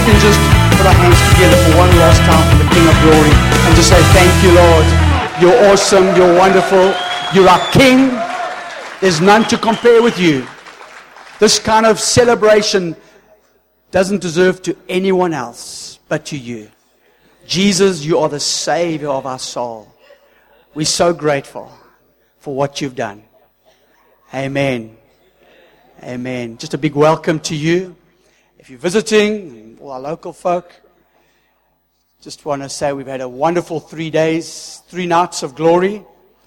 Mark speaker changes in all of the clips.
Speaker 1: can just put our hands together for one last time for the King of Glory and just say, thank you, Lord. You're awesome. You're wonderful. You're our King. There's none to compare with you. This kind of celebration doesn't deserve to anyone else but to you. Jesus, you are the Savior of our soul. We're so grateful for what you've done. Amen. Amen. Just a big welcome to you. If you're visiting, all our local folk, just want to say we've had a wonderful 3 days, 3 nights of glory.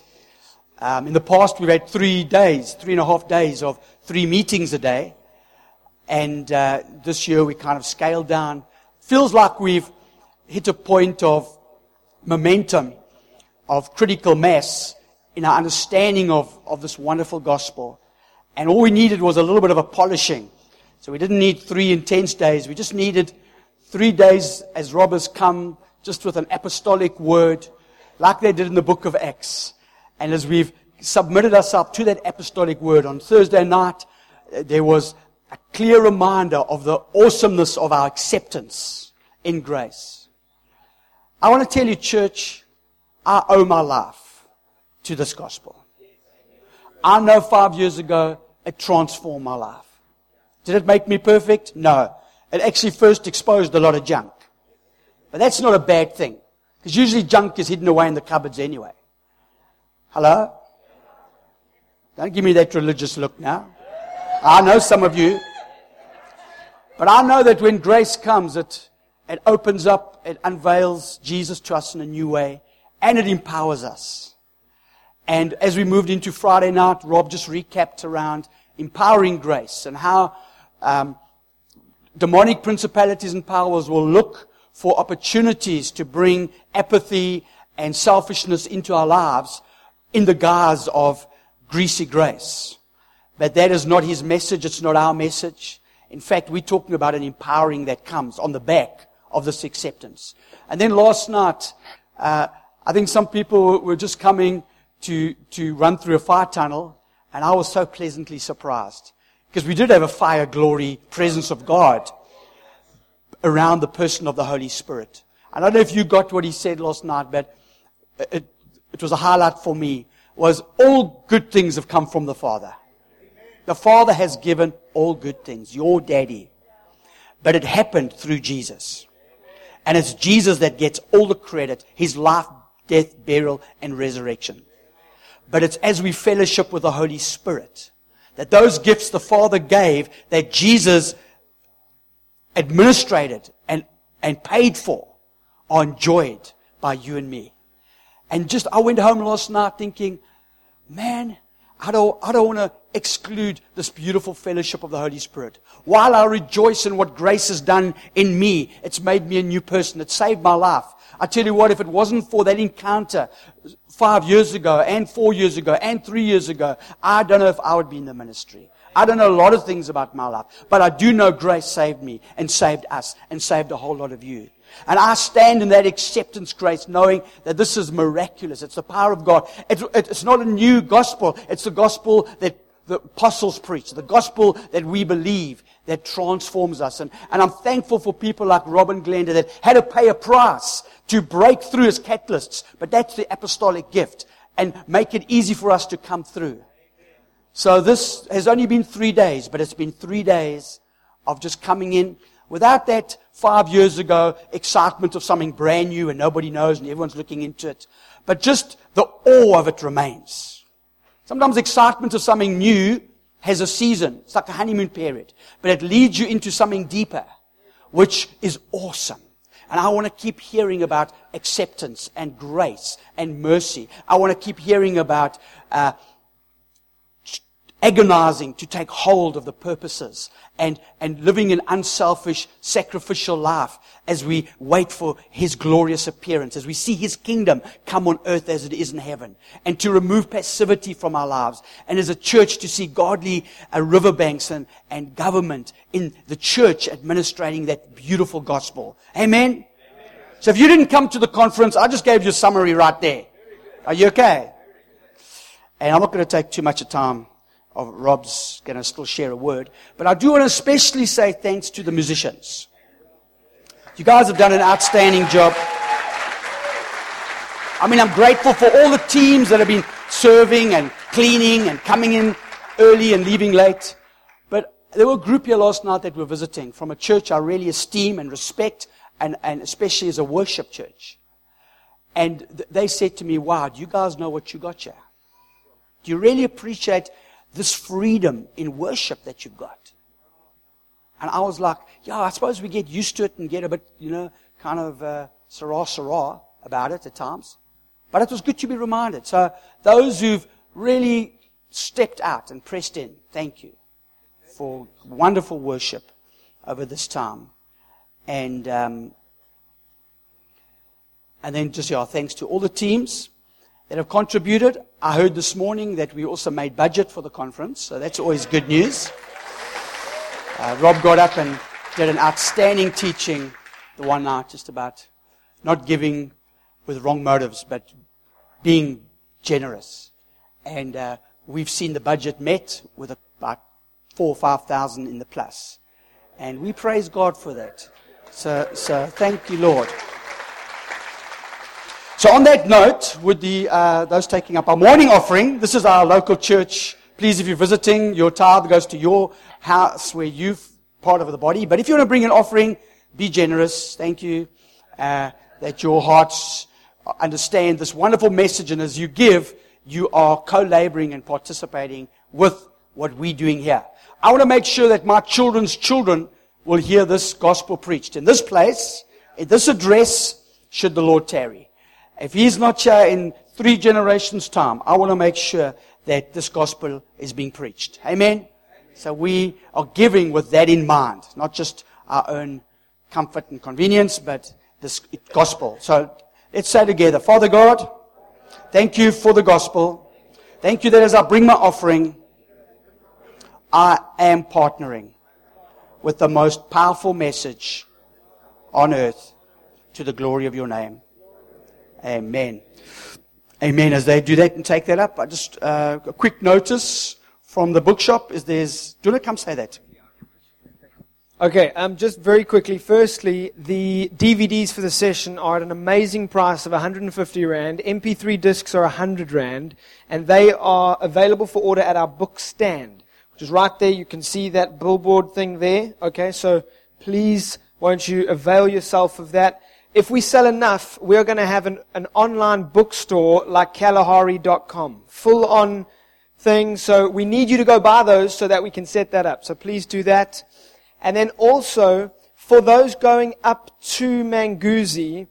Speaker 1: In the past, we've had 3 days, 3.5 days of 3 meetings a day. And this year, we kind of scaled down. Feels like we've hit a point of momentum, of critical mass in our understanding of this wonderful gospel. And all we needed was a little bit of a polishing. So we didn't need 3 intense days. We just needed 3 days as Rob has come, just with an apostolic word, like they did in the book of Acts. And as we've submitted ourselves to that apostolic word on Thursday night, there was a clear reminder of the awesomeness of our acceptance in grace. I want to tell you, church, I owe my life to this gospel. I know 5 years ago, it transformed my life. Did it make me perfect? No. It actually first exposed a lot of junk. But that's not a bad thing. Because usually junk is hidden away in the cupboards anyway. Hello? Don't give me that religious look now. I know some of you. But I know that when grace comes, it opens up, it unveils Jesus to us in a new way. And it empowers us. And as we moved into Friday night, Rob just recapped around empowering grace and how demonic principalities and powers will look for opportunities to bring apathy and selfishness into our lives in the guise of greasy grace. But that is not his message. It's not our message. In fact, we're talking about an empowering that comes on the back of this acceptance. And then last night, I think some people were just coming to run through a fire tunnel, and I was so pleasantly surprised. Because we did have a fire, glory, presence of God around the person of the Holy Spirit. I don't know if you got what he said last night, but it was a highlight for me, was all good things have come from the Father. The Father has given all good things, your daddy. But it happened through Jesus. And it's Jesus that gets all the credit, his life, death, burial, and resurrection. But it's as we fellowship with the Holy Spirit that those gifts the Father gave, that Jesus administrated and paid for, are enjoyed by you and me. And I went home last night thinking, man, I don't want to exclude this beautiful fellowship of the Holy Spirit. While I rejoice in what grace has done in me, it's made me a new person. It saved my life. I tell you what, if it wasn't for that encounter 5 years ago, and 4 years ago, and 3 years ago, I don't know if I would be in the ministry. I don't know a lot of things about my life, but I do know grace saved me, and saved us, and saved a whole lot of you. And I stand in that acceptance grace, knowing that this is miraculous. It's the power of God. It's not a new gospel. It's the gospel that the apostles preach, the gospel that we believe, that transforms us. And I'm thankful for people like Rob and Glenda that had to pay a price to break through as catalysts. But that's the apostolic gift, and make it easy for us to come through. So this has only been 3 days, but it's been 3 days of just coming in without that 5 years ago excitement of something brand new and nobody knows and everyone's looking into it. But just the awe of it remains. Sometimes excitement of something new has a season. It's like a honeymoon period. But it leads you into something deeper, which is awesome. And I want to keep hearing about acceptance and grace and mercy. I want to keep hearing about agonizing to take hold of the purposes and living an unselfish, sacrificial life as we wait for His glorious appearance, as we see His kingdom come on earth as it is in heaven, and to remove passivity from our lives, and as a church to see godly riverbanks and government in the church administrating that beautiful gospel. Amen? So if you didn't come to the conference, I just gave you a summary right there. Are you okay? And I'm not going to take too much of time. Rob's going to still share a word. But I do want to especially say thanks to the musicians. You guys have done an outstanding job. I mean, I'm grateful for all the teams that have been serving and cleaning and coming in early and leaving late. But there were a group here last night that were visiting from a church I really esteem and respect, and especially as a worship church. And they said to me, wow, do you guys know what you got here? Do you really appreciate this freedom in worship that you've got? And I was like, yeah, I suppose we get used to it and get a bit, kind of sarah about it at times. But it was good to be reminded. So those who've really stepped out and pressed in, thank you for wonderful worship over this time. And then just thanks to all the teams that have contributed. I heard this morning that we also made budget for the conference, so that's always good news. Rob got up and did an outstanding teaching the one night just about not giving with wrong motives, but being generous. And we've seen the budget met with about 4,000 or 5,000 in the plus. And we praise God for that. So thank you, Lord. So on that note, with those taking up our morning offering, this is our local church. Please, if you're visiting, your tithe goes to your house where you're part of the body. But if you want to bring an offering, be generous. Thank you. That your hearts understand this wonderful message. And as you give, you are co-laboring and participating with what we're doing here. I want to make sure that my children's children will hear this gospel preached in this place, in this address, should the Lord tarry. If He's not here in 3 generations' time, I want to make sure that this gospel is being preached. Amen? So we are giving with that in mind, not just our own comfort and convenience, but this gospel. So let's say together, Father God, thank you for the gospel. Thank you that as I bring my offering, I am partnering with the most powerful message on earth to the glory of your name. Amen. Amen. As they do that and take that up, I just a quick notice from the bookshop is do you want to come say that?
Speaker 2: Okay, just very quickly. Firstly, the DVDs for the session are at an amazing price of 150 Rand. MP3 discs are 100 Rand, and they are available for order at our book stand, which is right there. You can see that billboard thing there. Okay, so please, won't you avail yourself of that? If we sell enough, we're going to have an online bookstore like Kalahari.com. Full on thing. So we need you to go buy those so that we can set that up. So please do that. And then also, for those going up to Manguzi,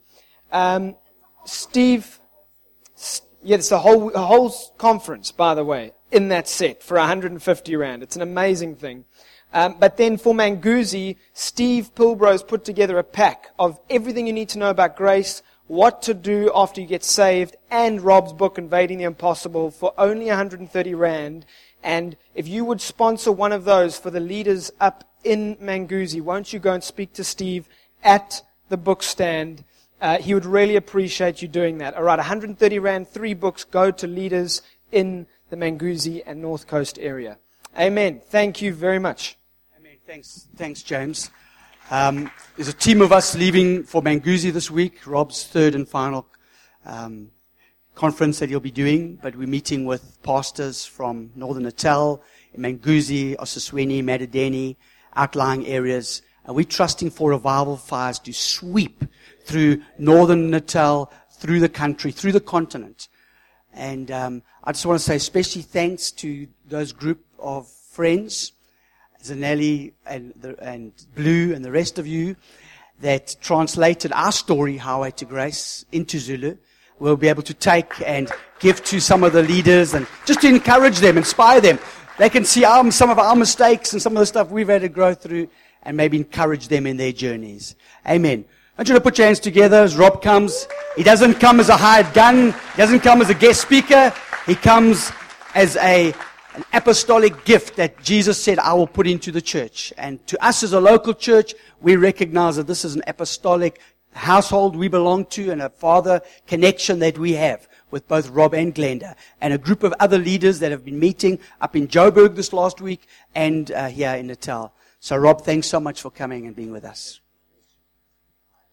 Speaker 2: Steve, it's the whole conference, by the way, in that set for 150 Rand. It's an amazing thing. But then for Manguzi, Steve Pilbro's put together a pack of everything you need to know about grace, what to do after you get saved, and Rob's book, Invading the Impossible, for only 130 Rand. And if you would sponsor one of those for the leaders up in Manguzi, won't you go and speak to Steve at the book stand? He would really appreciate you doing that. All right, 130 Rand, 3 books go to leaders in the Manguzi and North Coast area. Amen. Thank you very much.
Speaker 1: Amen. Thanks, James. There's a team of us leaving for Manguzi this week, Rob's third and final conference that he'll be doing, but we're meeting with pastors from Northern Natal, Manguzi, Osasweni, Madadeni, outlying areas, and we're trusting for revival fires to sweep through Northern Natal, through the country, through the continent. And I just want to say especially thanks to those group of friends, Zanelli and Blue and the rest of you, that translated our story, Highway to Grace, into Zulu. We'll be able to take and give to some of the leaders and just to encourage them, inspire them. They can see some of our mistakes and some of the stuff we've had to go through and maybe encourage them in their journeys. Amen. I want you to put your hands together as Rob comes. He doesn't come as a hired gun. He doesn't come as a guest speaker. He comes as an apostolic gift that Jesus said, I will put into the church. And to us as a local church, we recognize that this is an apostolic household we belong to and a father connection that we have with both Rob and Glenda and a group of other leaders that have been meeting up in Joburg this last week and here in Natal. So Rob, thanks so much for coming and being with us.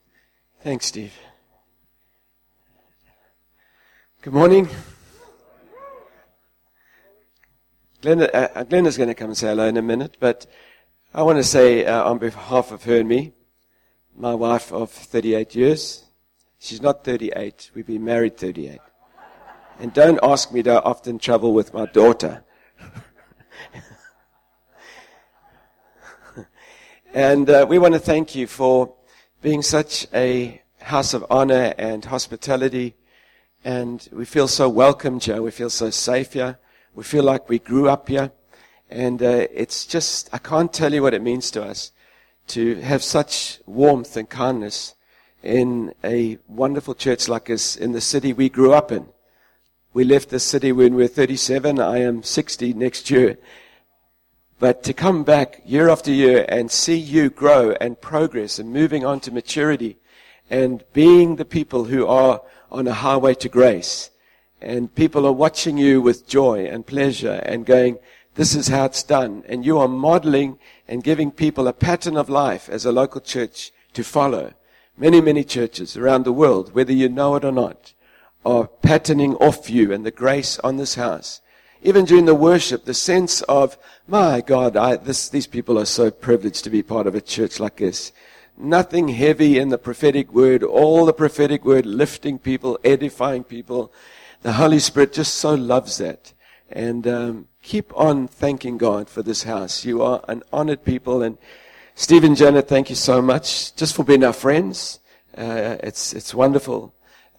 Speaker 3: Thanks, Steve. Good morning. Glenda's going to come and say hello in a minute, but I want to say on behalf of her and me, my wife of 38 years, she's not 38, we've been married 38. And don't ask me to often travel with my daughter. And we want to thank you for being such a house of honor and hospitality. And we feel so welcome here. We feel so safe here. We feel like we grew up here. And it's just, I can't tell you what it means to us to have such warmth and kindness in a wonderful church like this in the city we grew up in. We left the city when we were 37. I am 60 next year. But to come back year after year and see you grow and progress and moving on to maturity and being the people who are on a highway to grace, and people are watching you with joy and pleasure and going, this is how it's done. And you are modeling and giving people a pattern of life as a local church to follow. Many, many churches around the world, whether you know it or not, are patterning off you and the grace on this house. Even during the worship, the sense of, my God, these people are so privileged to be part of a church like this. Nothing heavy in the prophetic word, all the prophetic word, lifting people, edifying people. The Holy Spirit just so loves that. And keep on thanking God for this house. You are an honored people. And Steve and Janet, thank you so much just for being our friends. It's wonderful.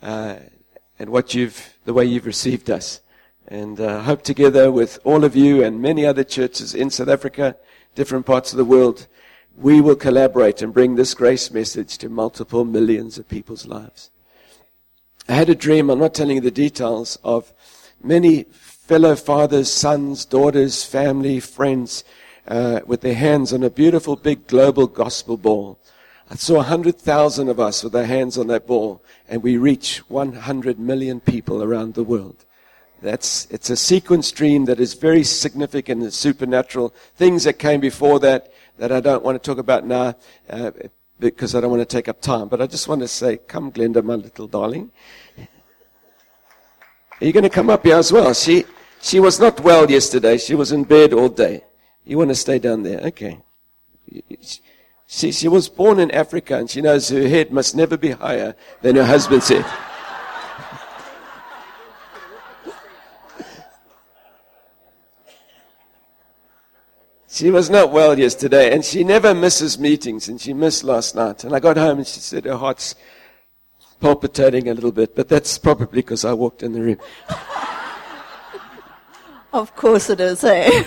Speaker 3: And the way you've received us. And hope together with all of you and many other churches in South Africa, different parts of the world, we will collaborate and bring this grace message to multiple millions of people's lives. I had a dream, I'm not telling you the details, of many fellow fathers, sons, daughters, family, friends, with their hands on a beautiful big global gospel ball. I saw 100,000 of us with our hands on that ball, and we reach 100 million people around the world. It's a sequence dream that is very significant and supernatural. Things that came before that I don't want to talk about now, because I don't want to take up time. But I just want to say, come Glenda, my little darling. Are you going to come up here as well? She was not well yesterday. She was in bed all day. You want to stay down there? Okay. She was born in Africa, and she knows her head must never be higher than her husband's head. She was not well yesterday, and she never misses meetings, and she missed last night. And I got home, and she said her heart's palpitating a little bit, but that's probably because I walked in the room.
Speaker 4: Of course it is, eh?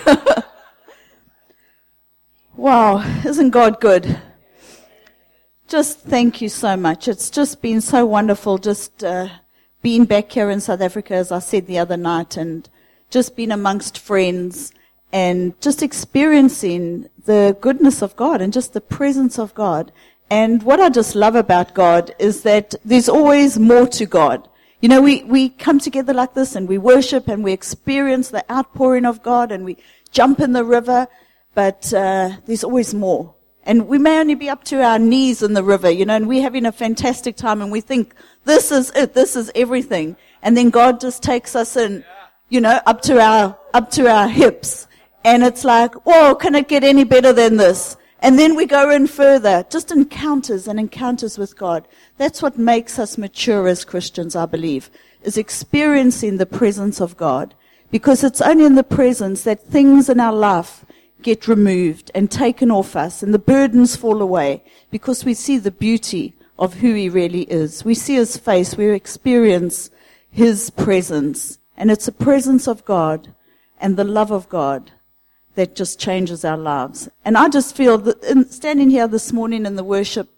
Speaker 4: Wow, isn't God good? Just thank you so much. It's just been so wonderful just being back here in South Africa, as I said the other night, and just being amongst friends and just experiencing the goodness of God and just the presence of God. And what I just love about God is that there's always more to God. You know, we come together like this and we worship and we experience the outpouring of God and we jump in the river, but there's always more. And we may only be up to our knees in the river, you know, and we're having a fantastic time and we think, this is it, this is everything. And then God just takes us in, you know, up to our hips. And it's like, whoa, can it get any better than this? And then we go in further, just encounters and encounters with God. That's what makes us mature as Christians, I believe, is experiencing the presence of God. Because it's only in the presence that things in our life get removed and taken off us and the burdens fall away because we see the beauty of who He really is. We see His face, we experience His presence. And it's the presence of God and the love of God that just changes our lives. And I just feel that standing here this morning in the worship,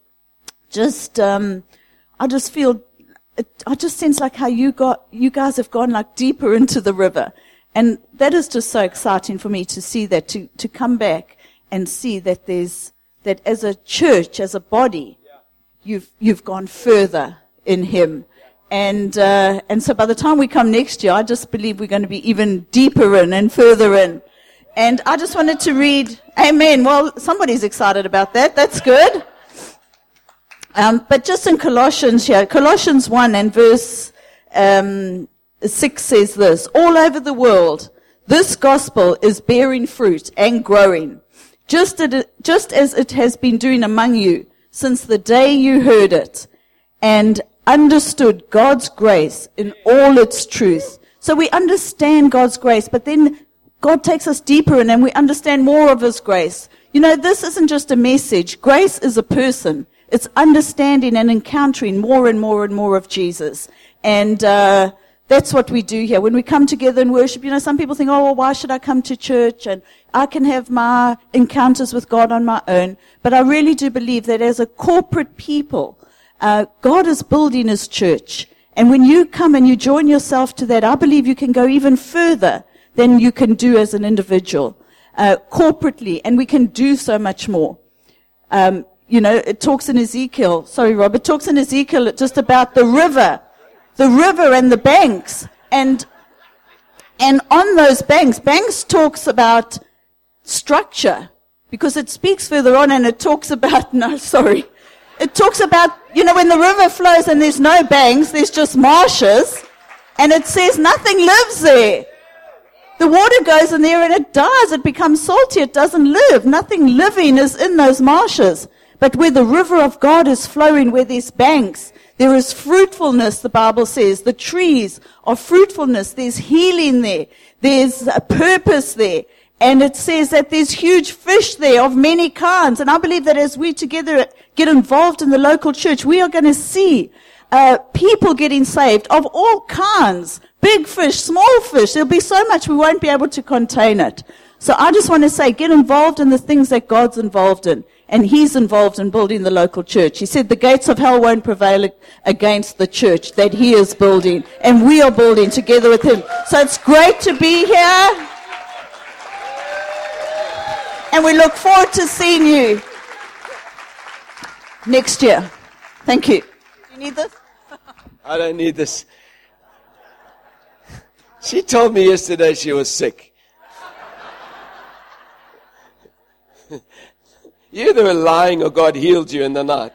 Speaker 4: I just sense like how you guys have gone like deeper into the river. And that is just so exciting for me to see that, to come back and see that that as a church, as a body, you've gone further in Him. And so by the time we come next year, I just believe we're going to be even deeper in and further in. And I just wanted to read, amen. Well, somebody's excited about that. That's good. But just in Colossians here, Colossians 1 and verse 6 says this: all over the world, this gospel is bearing fruit and growing, just as it has been doing among you since the day you heard it and understood God's grace in all its truth. So we understand God's grace, but then God takes us deeper and we understand more of His grace. You know, this isn't just a message. Grace is a person. It's understanding and encountering more and more and more of Jesus. And that's what we do here. When we come together and worship, you know, some people think, oh, well, why should I come to church? And I can have my encounters with God on my own. But I really do believe that as a corporate people, God is building His church. And when you come and you join yourself to that, I believe you can go even further than you can do as an individual, corporately. And we can do so much more. You know, it talks in Ezekiel, sorry, Rob, it talks in Ezekiel just about the river and the banks. And on those banks talks about structure, because it speaks further on and it talks about, it talks about, you know, when the river flows and there's no banks, there's just marshes, and it says nothing lives there. The water goes in there and it dies, it becomes salty, it doesn't live. Nothing living is in those marshes. But where the river of God is flowing, where there's banks, there is fruitfulness, the Bible says. The trees are fruitfulness. There's healing there. There's a purpose there. And it says that there's huge fish there of many kinds. And I believe that as we together get involved in the local church, we are going to see people getting saved of all kinds. Big fish, small fish. There'll be so much we won't be able to contain it. So I just want to say, get involved in the things that God's involved in. And He's involved in building the local church. He said the gates of hell won't prevail against the church that He is building. And we are building together with Him. So it's great to be here. And we look forward to seeing you next year. Thank you. Do you need this?
Speaker 3: I don't need this. She told me yesterday she was sick. You either were lying or God healed you in the night.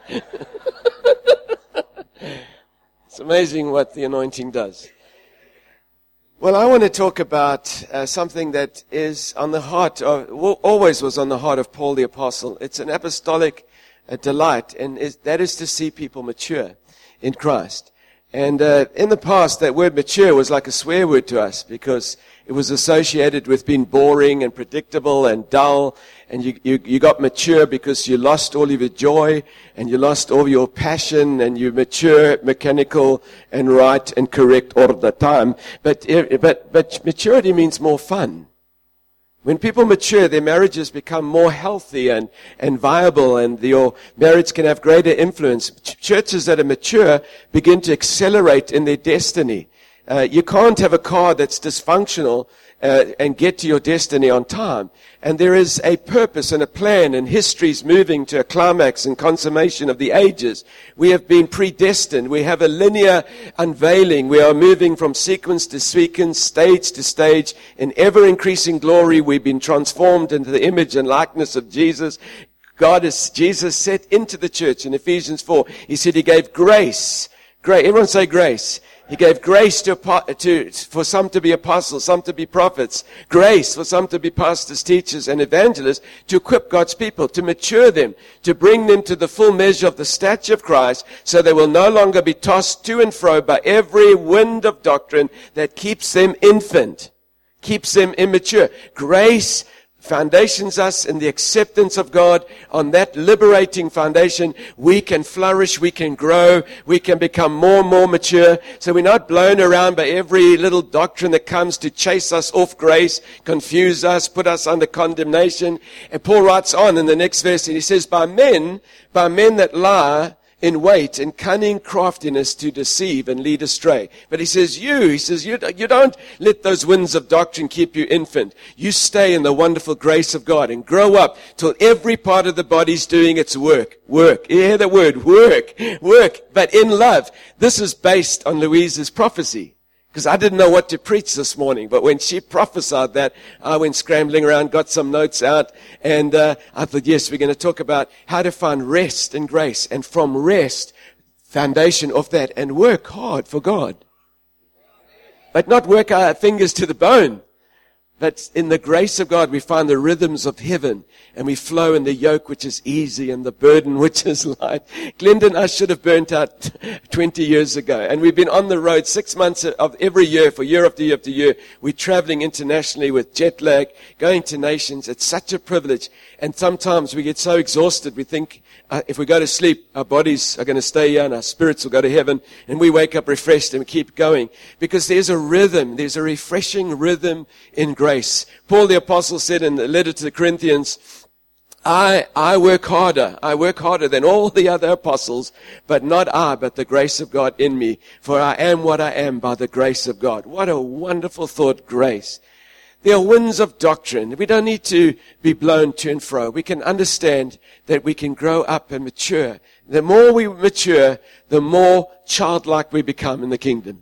Speaker 3: It's amazing what the anointing does. Well, I want to talk about something that is on the heart of, always was on the heart of Paul the Apostle. It's an apostolic delight, and that is to see people mature in Christ. And in the past, that word mature was like a swear word to us because it was associated with being boring and predictable and dull. And you got mature because you lost all of your joy and you lost all your passion and you mature, mechanical and right and correct all of the time. But maturity means more fun. When people mature, their marriages become more healthy and viable, and your marriage can have greater influence. Churches that are mature begin to accelerate in their destiny. You can't have a car that's dysfunctional and get to your destiny on time. And there is a purpose and a plan, and history's moving to a climax and consummation of the ages. We have been predestined. We have a linear unveiling. We are moving from sequence to sequence, stage to stage. In ever-increasing glory, we've been transformed into the image and likeness of Jesus. Jesus set into the church in Ephesians 4. He said He gave grace. Everyone say grace. He gave grace for some to be apostles, some to be prophets, grace for some to be pastors, teachers, and evangelists, to equip God's people, to mature them, to bring them to the full measure of the stature of Christ, so they will no longer be tossed to and fro by every wind of doctrine that keeps them infant, keeps them immature. Grace foundations us in the acceptance of God. On that liberating foundation, we can flourish, we can grow, we can become more and more mature. So we're not blown around by every little doctrine that comes to chase us off grace, confuse us, put us under condemnation. And Paul writes on in the next verse, and he says, by men that lie in wait and cunning craftiness to deceive and lead astray. But he says, you don't let those winds of doctrine keep you infant. You stay in the wonderful grace of God and grow up till every part of the body's doing its work. Work. You hear the word, work, but in love. This is based on Louise's prophecy. Because I didn't know what to preach this morning. But when she prophesied that, I went scrambling around, got some notes out, and I thought, yes, we're going to talk about how to find rest in grace. And from rest, foundation of that, and work hard for God. But not work our fingers to the bone. But in the grace of God, we find the rhythms of heaven, and we flow in the yoke which is easy and the burden which is light. Glendon, I should have burnt out 20 years ago. And we've been on the road 6 months of every year, for year after year after year. We're traveling internationally with jet lag, going to nations. It's such a privilege. And sometimes we get so exhausted, we think if we go to sleep, our bodies are going to stay here and our spirits will go to heaven. And we wake up refreshed and we keep going. Because there's a rhythm, there's a refreshing rhythm in grace. Paul the Apostle said in the letter to the Corinthians, I work harder than all the other apostles, but not I, but the grace of God in me. For I am what I am by the grace of God. What a wonderful thought, grace. There are winds of doctrine. We don't need to be blown to and fro. We can understand that we can grow up and mature. The more we mature, the more childlike we become in the kingdom.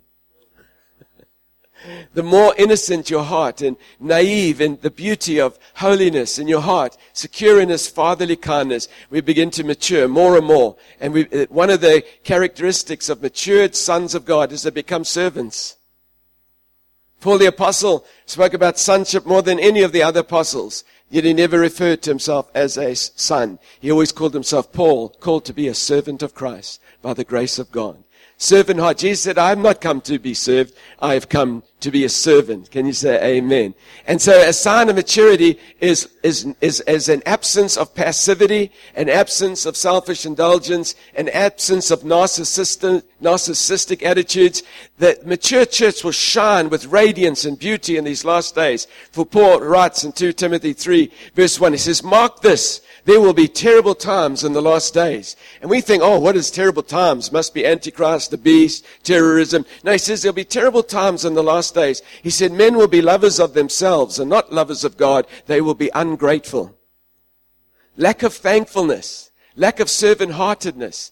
Speaker 3: The more innocent your heart and naive in the beauty of holiness in your heart, secure in His fatherly kindness, we begin to mature more and more. And one of the characteristics of matured sons of God is they become servants. Paul the Apostle spoke about sonship more than any of the other apostles, yet he never referred to himself as a son. He always called himself Paul, called to be a servant of Christ by the grace of God. Servant heart. Jesus said, I have not come to be served. I have come to be a servant. Can you say amen? And so a sign of maturity is an absence of passivity, an absence of selfish indulgence, an absence of narcissistic attitudes. The mature church will shine with radiance and beauty in these last days. For Paul writes in 2 Timothy 3 verse 1, he says, mark this. There will be terrible times in the last days. And we think, oh, what is terrible times? Must be Antichrist, the beast, terrorism. No, he says there'll be terrible times in the last days. He said men will be lovers of themselves and not lovers of God. They will be ungrateful. Lack of thankfulness, lack of servant-heartedness,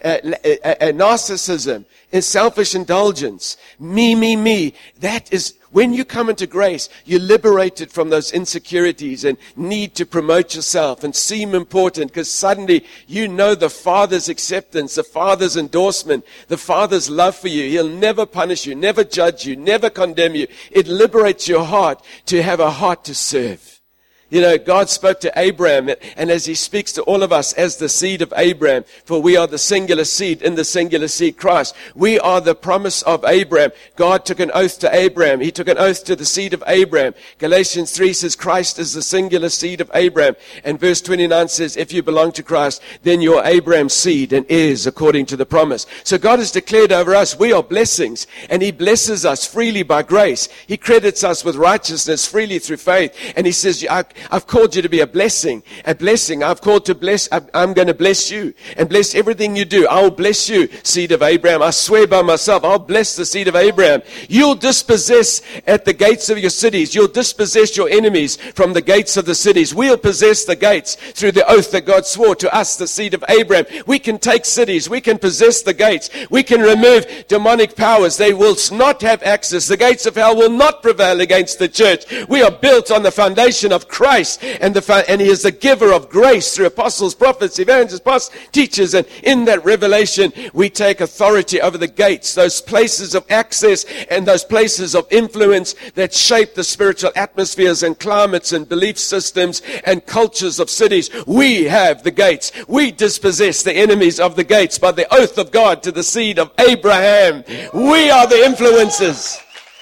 Speaker 3: narcissism, and selfish indulgence. Me. That is, when you come into grace, you're liberated from those insecurities and need to promote yourself and seem important, because suddenly you know the Father's acceptance, the Father's endorsement, the Father's love for you. He'll never punish you, never judge you, never condemn you. It liberates your heart to have a heart to serve. You know, God spoke to Abraham, and as He speaks to all of us as the seed of Abraham, for we are the singular seed in the singular seed, Christ. We are the promise of Abraham. God took an oath to Abraham. He took an oath to the seed of Abraham. Galatians 3 says Christ is the singular seed of Abraham. And verse 29 says, if you belong to Christ, then you're Abraham's seed and heirs according to the promise. So God has declared over us, we are blessings, and He blesses us freely by grace. He credits us with righteousness freely through faith. And He says, I've called you to be a blessing. I've called to bless. I'm going to bless you and bless everything you do. I will bless you, seed of Abraham. I swear by myself, I'll bless the seed of Abraham. You'll dispossess at the gates of your cities. You'll dispossess your enemies from the gates of the cities. We'll possess the gates through the oath that God swore to us, the seed of Abraham. We can take cities. We can possess the gates. We can remove demonic powers. They will not have access. The gates of hell will not prevail against the church. We are built on the foundation of Christ, and He is the giver of grace through apostles, prophets, evangelists, pastors, teachers, and in that revelation we take authority over the gates, those places of access and those places of influence that shape the spiritual atmospheres and climates and belief systems and cultures of cities. We have the gates. We dispossess the enemies of the gates by the oath of God to the seed of Abraham. We are the influencers.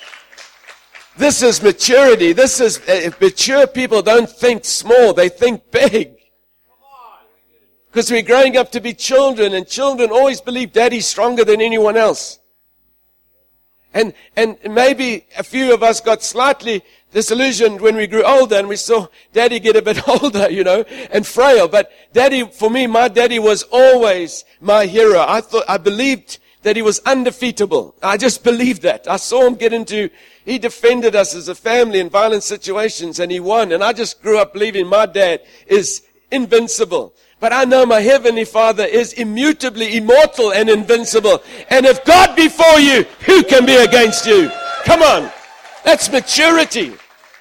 Speaker 3: This is maturity. This is mature people don't think small. They think big. Because we're growing up to be children, and children always believe daddy's stronger than anyone else. And maybe a few of us got slightly disillusioned when we grew older and we saw daddy get a bit older, and frail. But daddy, for me, my daddy was always my hero. I believed that he was undefeatable. I just believed that. I saw him he defended us as a family in violent situations, and he won. And I just grew up believing my dad is invincible. But I know my Heavenly Father is immutably immortal and invincible. And if God be for you, who can be against you? Come on. That's maturity.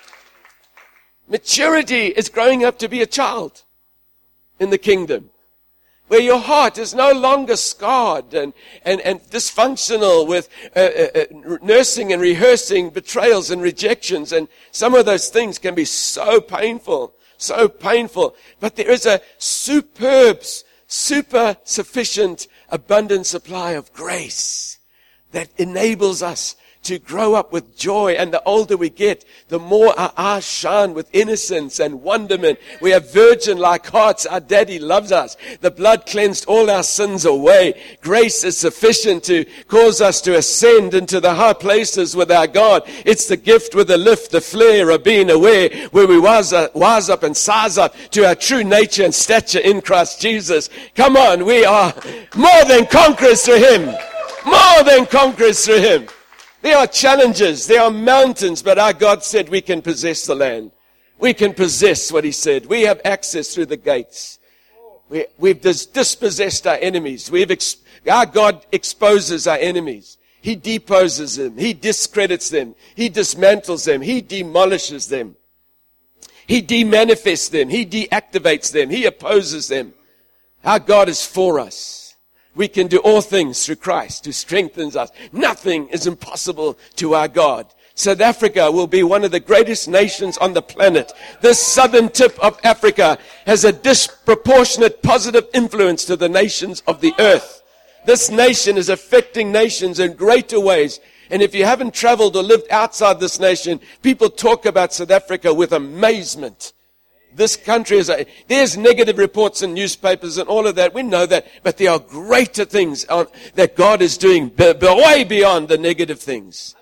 Speaker 3: Maturity is growing up to be a child in the kingdom, where your heart is no longer scarred and dysfunctional with nursing and rehearsing betrayals and rejections. And some of those things can be so painful. But there is a super sufficient, abundant supply of grace that enables us to grow up with joy. And the older we get, the more our eyes shine with innocence and wonderment. We have virgin-like hearts. Our daddy loves us. The blood cleansed all our sins away. Grace is sufficient to cause us to ascend into the high places with our God. It's the gift with the lift, the flare of being aware, where we wise up and size up to our true nature and stature in Christ Jesus. Come on, we are more than conquerors through Him. More than conquerors through Him. There are challenges, there are mountains, but our God said we can possess the land. We can possess what He said. We have access through the gates. We've dispossessed our enemies. Our God exposes our enemies. He deposes them. He discredits them. He dismantles them. He demolishes them. He demanifests them. He deactivates them. He opposes them. Our God is for us. We can do all things through Christ who strengthens us. Nothing is impossible to our God. South Africa will be one of the greatest nations on the planet. This southern tip of Africa has a disproportionate positive influence to the nations of the earth. This nation is affecting nations in greater ways. And if you haven't traveled or lived outside this nation, people talk about South Africa with amazement. This country there's negative reports in newspapers and all of that. We know that. But there are greater things that God is doing way beyond the negative things.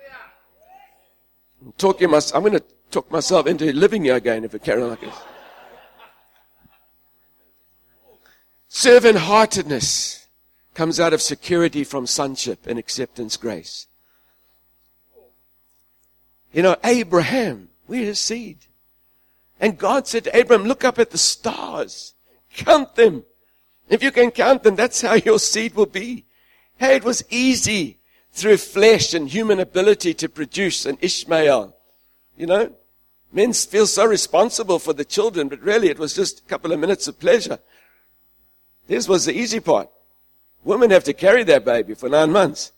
Speaker 3: I'm going to talk myself into living here again if I carry on like this. Servant-heartedness comes out of security from sonship and acceptance grace. You know, Abraham, we're his seed. And God said to Abraham, look up at the stars. Count them. If you can count them, that's how your seed will be. Hey, it was easy through flesh and human ability to produce an Ishmael. You know, men feel so responsible for the children, but really it was just a couple of minutes of pleasure. This was the easy part. Women have to carry their baby for 9 months.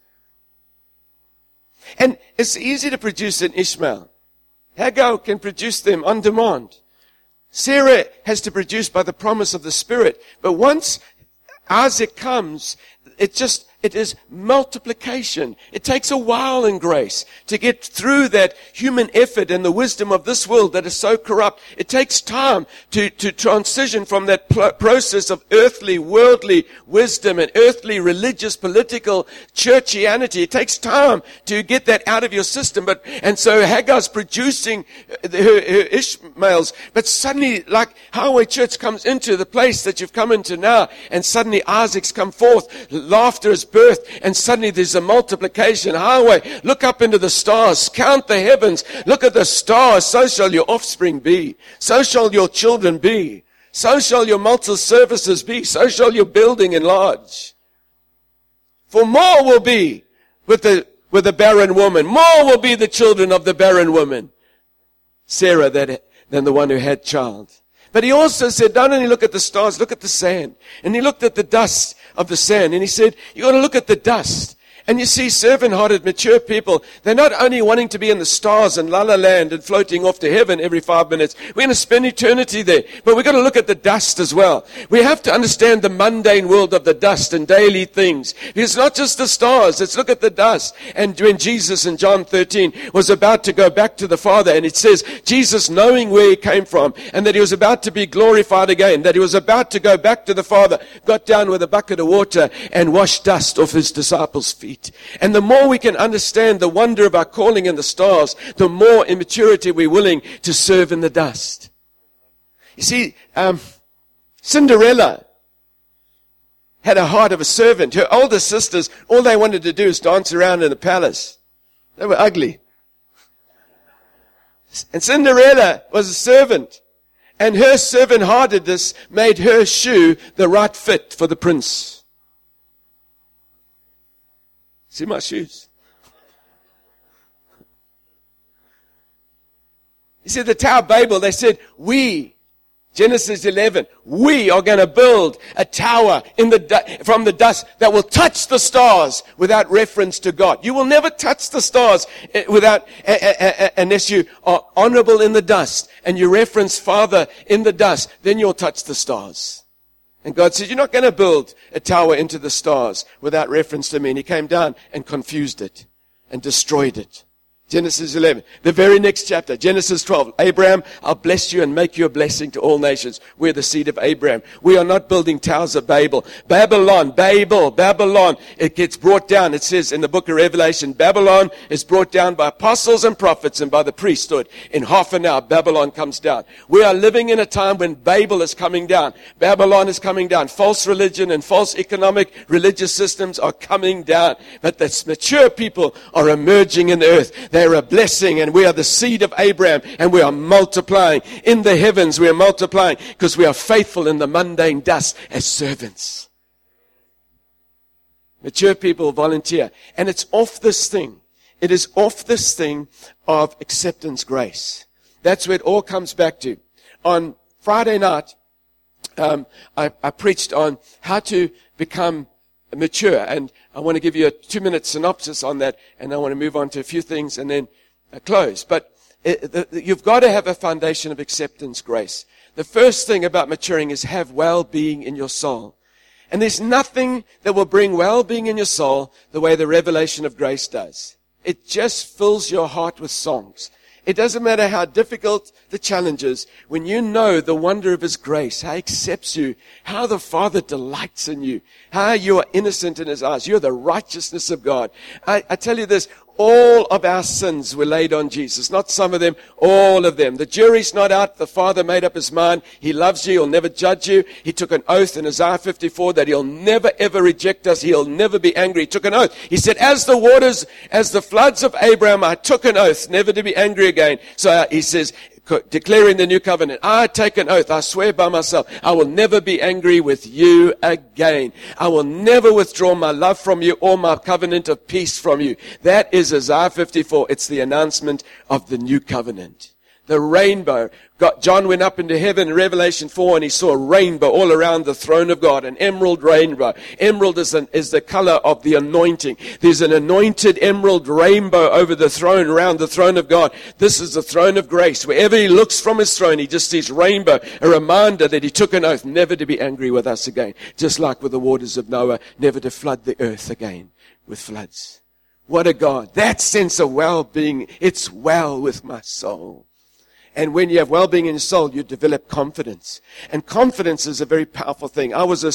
Speaker 3: And it's easy to produce an Ishmael. Hagar can produce them on demand. Sarah has to produce by the promise of the Spirit. But once Isaac comes, it is multiplication. It takes a while in grace to get through that human effort and the wisdom of this world that is so corrupt. It takes time to transition from that process of earthly, worldly wisdom and earthly, religious, political churchianity. It takes time to get that out of your system. And so Hagar's producing her Ishmaels. But suddenly, like Highway Church comes into the place that you've come into now, and suddenly Isaac's come forth. Laughter is birth, and suddenly there's a multiplication. Highway, look up into the stars, count the heavens, look at the stars, so shall your offspring be, so shall your children be, so shall your multiple services be, so shall your building enlarge. For more will be with the barren woman, more will be the children of the barren woman, Sarah, than the one who had child. But he also said, don't only look at the stars, look at the sand. And he looked at the dust of the sand, and he said, you got to look at the dust. And you see, servant-hearted, mature people, they're not only wanting to be in the stars and la la land and floating off to heaven every 5 minutes. We're going to spend eternity there. But we've got to look at the dust as well. We have to understand the mundane world of the dust and daily things. It's not just the stars. Let's look at the dust. And when Jesus in John 13 was about to go back to the Father, and it says, Jesus knowing where he came from, and that he was about to be glorified again, that he was about to go back to the Father, got down with a bucket of water and washed dust off his disciples' feet. And the more we can understand the wonder of our calling in the stars, the more in maturity we're willing to serve in the dust. You see, Cinderella had a heart of a servant. Her older sisters, all they wanted to do is dance around in the palace. They were ugly. And Cinderella was a servant. And her servant-heartedness made her shoe the right fit for the prince. See my shoes? You see, the Tower of Babel, they said, Genesis 11, we are going to build a tower from the dust that will touch the stars without reference to God. You will never touch the stars unless you are honorable in the dust and you reference Father in the dust, then you'll touch the stars. And God said, you're not going to build a tower into the stars without reference to me. And he came down and confused it and destroyed it. Genesis 11. The very next chapter, Genesis 12. Abraham, I'll bless you and make you a blessing to all nations. We're the seed of Abraham. We are not building towers of Babel. Babylon. It gets brought down. It says in the book of Revelation, Babylon is brought down by apostles and prophets and by the priesthood. In half an hour, Babylon comes down. We are living in a time when Babel is coming down. Babylon is coming down. False religion and false economic religious systems are coming down. But the mature people are emerging in the earth. They're a blessing, and we are the seed of Abraham, and we are multiplying. In the heavens, we are multiplying because we are faithful in the mundane dust as servants. Mature people volunteer. And it's off this thing. It is off this thing of acceptance grace. That's where it all comes back to. On Friday night, I preached on how to become mature, and I want to give you a 2-minute synopsis on that, and I want to move on to a few things and then close. But you've got to have a foundation of acceptance grace. The first thing about maturing is have well-being in your soul. And there's nothing that will bring well-being in your soul the way the revelation of grace does. It just fills your heart with songs. It doesn't matter how difficult the challenge is. When you know the wonder of His grace, how He accepts you, how the Father delights in you, how you are innocent in His eyes. You're the righteousness of God. I tell you this, all of our sins were laid on Jesus. Not some of them, all of them. The jury's not out. The Father made up His mind. He loves you. He'll never judge you. He took an oath in Isaiah 54 that He'll never ever reject us. He'll never be angry. He took an oath. He said, as the floods of Abraham, I took an oath never to be angry again. So He says, declaring the new covenant, I take an oath, I swear by myself, I will never be angry with you again. I will never withdraw my love from you or my covenant of peace from you. That is Isaiah 54. It's the announcement of the new covenant. The rainbow. John went up into heaven in Revelation 4 and he saw a rainbow all around the throne of God, an emerald rainbow. Emerald is the color of the anointing. There's an anointed emerald rainbow over the throne, around the throne of God. This is the throne of grace. Wherever he looks from his throne, he just sees rainbow, a reminder that he took an oath never to be angry with us again. Just like with the waters of Noah, never to flood the earth again with floods. What a God. That sense of well-being, it's well with my soul. And when you have well-being in your soul, you develop confidence. And confidence is a very powerful thing. I was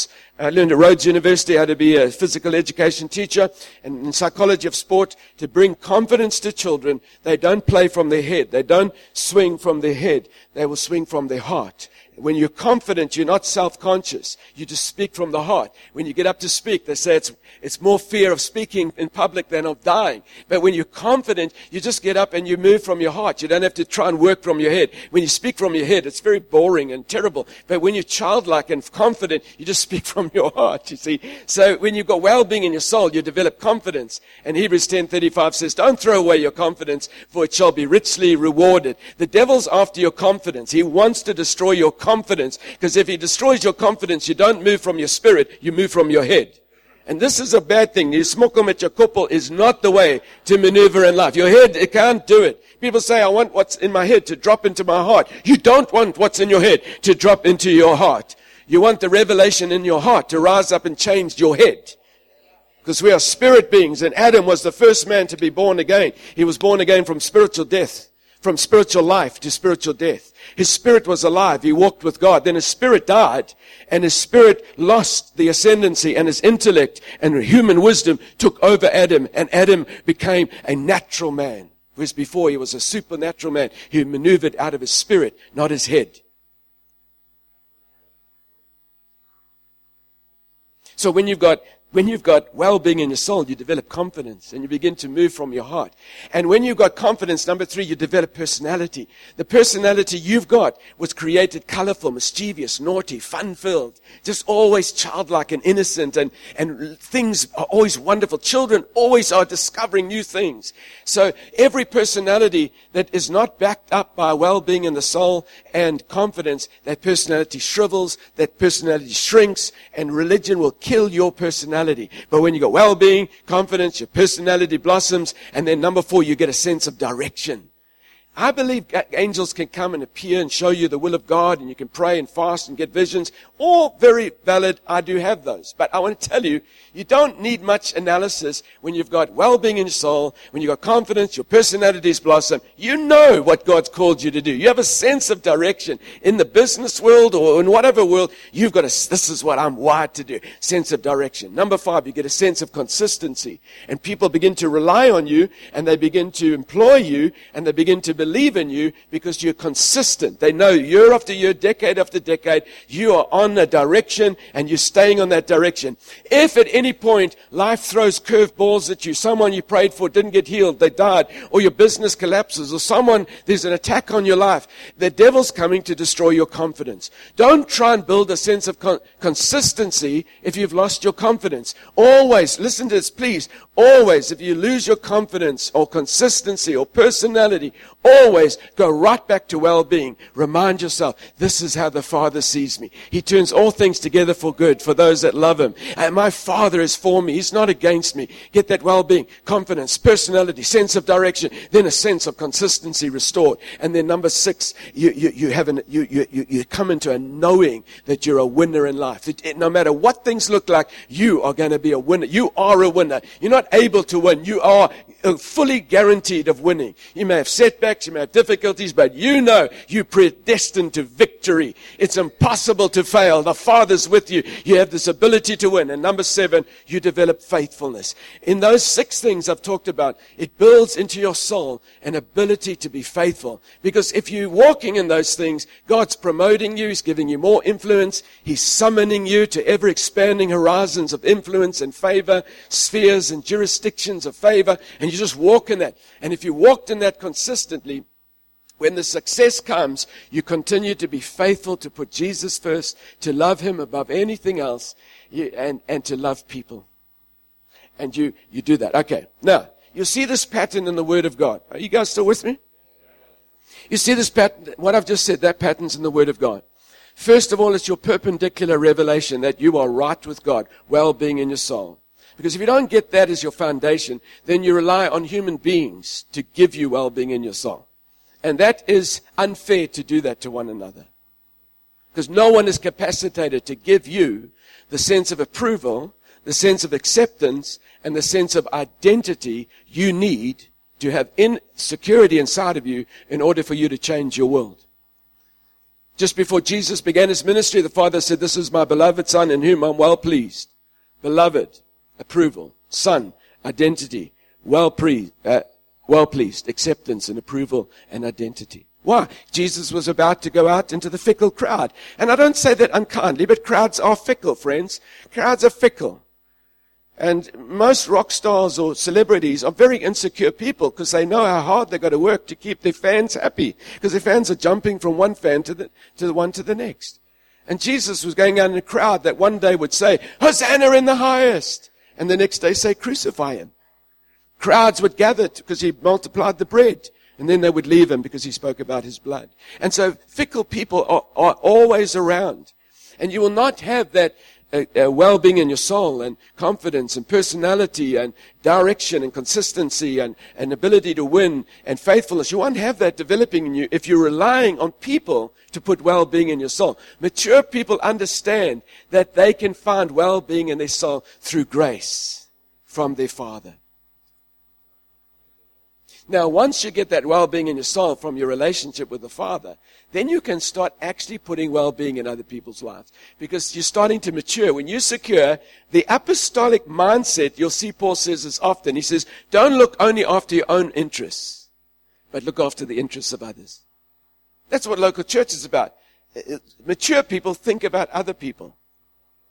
Speaker 3: I learned at Rhodes University how to be a physical education teacher and in psychology of sport. To bring confidence to children, they don't play from their head. They don't swing from their head. They will swing from their heart. When you're confident, you're not self-conscious. You just speak from the heart. When you get up to speak, they say it's more fear of speaking in public than of dying. But when you're confident, you just get up and you move from your heart. You don't have to try and work from your head. When you speak from your head, it's very boring and terrible. But when you're childlike and confident, you just speak from your heart, you see. So when you've got well-being in your soul, you develop confidence. And Hebrews 10:35 says, don't throw away your confidence, for it shall be richly rewarded. The devil's after your confidence. He wants to destroy your confidence, because if he destroys your confidence, you don't move from your spirit, you move from your head. And this is a bad thing. Die smokkel met jou koppel is not the way to maneuver in life. Your head, it can't do it. People say, I want what's in my head to drop into my heart. You don't want what's in your head to drop into your heart. You want the revelation in your heart to rise up and change your head. Because we are spirit beings, and Adam was the first man to be born again. He was born again from spiritual death, from spiritual life to spiritual death. His spirit was alive. He walked with God. Then his spirit died, and his spirit lost the ascendancy, and his intellect and human wisdom took over Adam, and Adam became a natural man. Whereas before he was a supernatural man who maneuvered out of his spirit, not his head. So when you've got When you've got well-being in your soul, you develop confidence and you begin to move from your heart. And when you've got confidence, number 3, you develop personality. The personality you've got was created colorful, mischievous, naughty, fun-filled, just always childlike and innocent, and things are always wonderful. Children always are discovering new things. So every personality that is not backed up by well-being in the soul and confidence, that personality shrivels, that personality shrinks, and religion will kill your personality. But when you got well-being, confidence, your personality blossoms, and then number 4, you get a sense of direction. I believe angels can come and appear and show you the will of God, and you can pray and fast and get visions. All very valid. I do have those. But I want to tell you, you don't need much analysis when you've got well-being in your soul, when you've got confidence, your personalities blossom. You know what God's called you to do. You have a sense of direction. In the business world or in whatever world, you've got this is what I'm wired to do. Sense of direction. Number 5, you get a sense of consistency. And people begin to rely on you, and they begin to employ you, and they begin to believe in you because you're consistent. They know year after year, decade after decade, you are on a direction and you're staying on that direction. If at any point life throws curveballs at you, someone you prayed for didn't get healed, they died, or your business collapses, or there's an attack on your life, the devil's coming to destroy your confidence. Don't try and build a sense of consistency if you've lost your confidence. Always, listen to this please, always if you lose your confidence or consistency or personality, always go right back to well-being. Remind yourself, this is how the Father sees me. He turns all things together for good for those that love Him. And my Father is for me. He's not against me. Get that well-being, confidence, personality, sense of direction, then a sense of consistency restored. And then number 6, you come into a knowing that you're a winner in life. No matter what things look like, you are going to be a winner. You are a winner. You're not able to win. You are fully guaranteed of winning. You may have setbacks, you may have difficulties, but you know you're predestined to victory. It's impossible to fail. The Father's with you. You have this ability to win. And number 7, you develop faithfulness. In those 6 things I've talked about, it builds into your soul an ability to be faithful. Because if you're walking in those things, God's promoting you. He's giving you more influence. He's summoning you to ever expanding horizons of influence and favor, spheres and jurisdictions of favor. And you just walk in that. And if you walked in that consistently, when the success comes, you continue to be faithful to put Jesus first, to love Him above anything else, and to love people. And you do that. Okay. Now, you see this pattern in the Word of God. Are you guys still with me? You see this pattern, what I've just said, that pattern's in the Word of God. First of all, it's your perpendicular revelation that you are right with God, well-being in your soul. Because if you don't get that as your foundation, then you rely on human beings to give you well-being in your soul. And that is unfair to do that to one another. Because no one is capacitated to give you the sense of approval, the sense of acceptance, and the sense of identity you need to have security inside of you in order for you to change your world. Just before Jesus began His ministry, the Father said, "This is my beloved Son in whom I'm well pleased." Beloved, approval. Son, identity. Well pleased, acceptance and approval and identity. Why? Jesus was about to go out into the fickle crowd. And I don't say that unkindly, but crowds are fickle, friends. Crowds are fickle. And most rock stars or celebrities are very insecure people because they know how hard they've got to work to keep their fans happy. Because their fans are jumping from one fan to the next. And Jesus was going out in a crowd that one day would say, "Hosanna in the highest." And the next day say, "Crucify Him." Crowds would gather because He multiplied the bread. And then they would leave Him because He spoke about His blood. And so fickle people are always around. And you will not have that well-being in your soul and confidence and personality and direction and consistency and ability to win and faithfulness. You won't have that developing in you if you're relying on people to put well-being in your soul. Mature people understand that they can find well-being in their soul through grace from their Father. Now, once you get that well-being in your soul from your relationship with the Father, then you can start actually putting well-being in other people's lives. Because you're starting to mature. When you're secure, the apostolic mindset, you'll see Paul says this often. He says, don't look only after your own interests, but look after the interests of others. That's what local church is about. Mature people think about other people.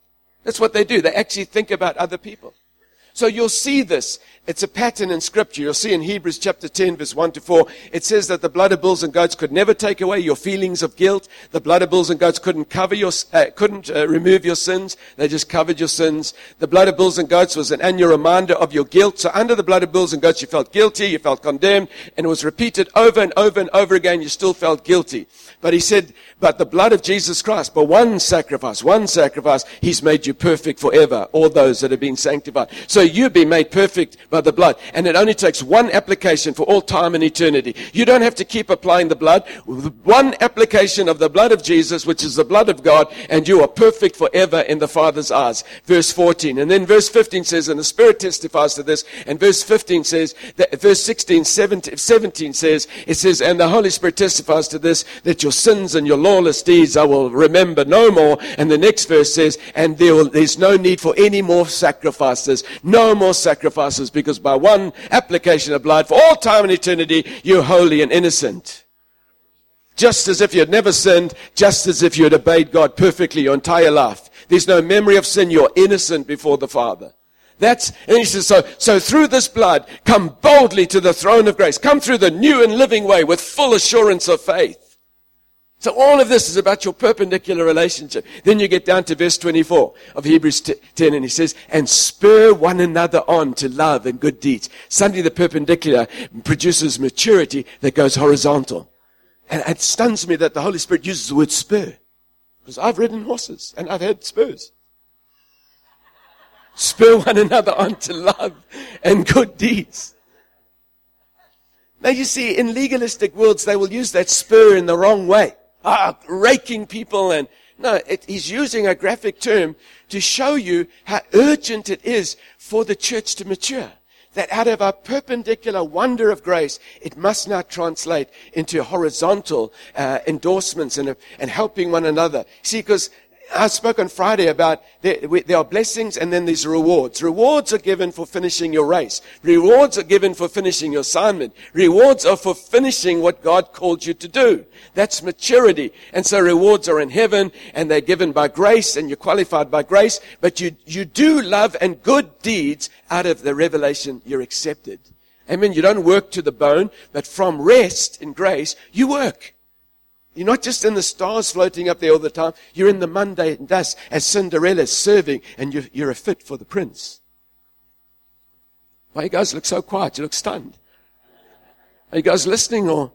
Speaker 3: That's what they do. They actually think about other people. So you'll see this. It's a pattern in Scripture. You'll see in Hebrews chapter 10, verse 1 to 4, it says that the blood of bulls and goats could never take away your feelings of guilt. The blood of bulls and goats couldn't remove your sins. They just covered your sins. The blood of bulls and goats was an annual reminder of your guilt. So under the blood of bulls and goats, you felt guilty, you felt condemned, and it was repeated over and over and over again. You still felt guilty. But he said, but the blood of Jesus Christ, by one sacrifice, he's made you perfect forever, all those that have been sanctified. So you've been made perfect by the blood. And it only takes one application for all time and eternity. You don't have to keep applying the blood. One application of the blood of Jesus, which is the blood of God, and you are perfect forever in the Father's eyes. Verse 14. And then verse 15 says, and the Spirit testifies to this. And verse 15 says, verse 16, 17 says, it says, and the Holy Spirit testifies to this, that your sins and your lawless deeds I will remember no more. And the next verse says, and there's no need for any more sacrifices. No more sacrifices, because by one application of blood for all time and eternity, you're holy and innocent. Just as if you had never sinned, just as if you had obeyed God perfectly your entire life. There's no memory of sin. You're innocent before the Father. And he says, so through this blood, come boldly to the throne of grace. Come through the new and living way with full assurance of faith. So all of this is about your perpendicular relationship. Then you get down to verse 24 of Hebrews 10, and he says, and spur one another on to love and good deeds. Suddenly the perpendicular produces maturity that goes horizontal. And it stuns me that the Holy Spirit uses the word spur. Because I've ridden horses, and I've had spurs. Spur one another on to love and good deeds. Now you see, in legalistic worlds, they will use that spur in the wrong way. Raking people, and no, he's using a graphic term to show you how urgent it is for the church to mature. That out of our perpendicular wonder of grace, it must now translate into horizontal endorsements and helping one another. See, because I spoke on Friday about there are blessings and then there's rewards. Rewards are given for finishing your race. Rewards are given for finishing your assignment. Rewards are for finishing what God called you to do. That's maturity. And so rewards are in heaven, and they're given by grace, and you're qualified by grace. But you do love and good deeds out of the revelation you're accepted. Amen. You don't work to the bone, but from rest in grace, you work. You're not just in the stars floating up there all the time. You're in the mundane dust as Cinderella serving, and you're a fit for the prince. Why you guys look so quiet? You look stunned. Are you guys listening or?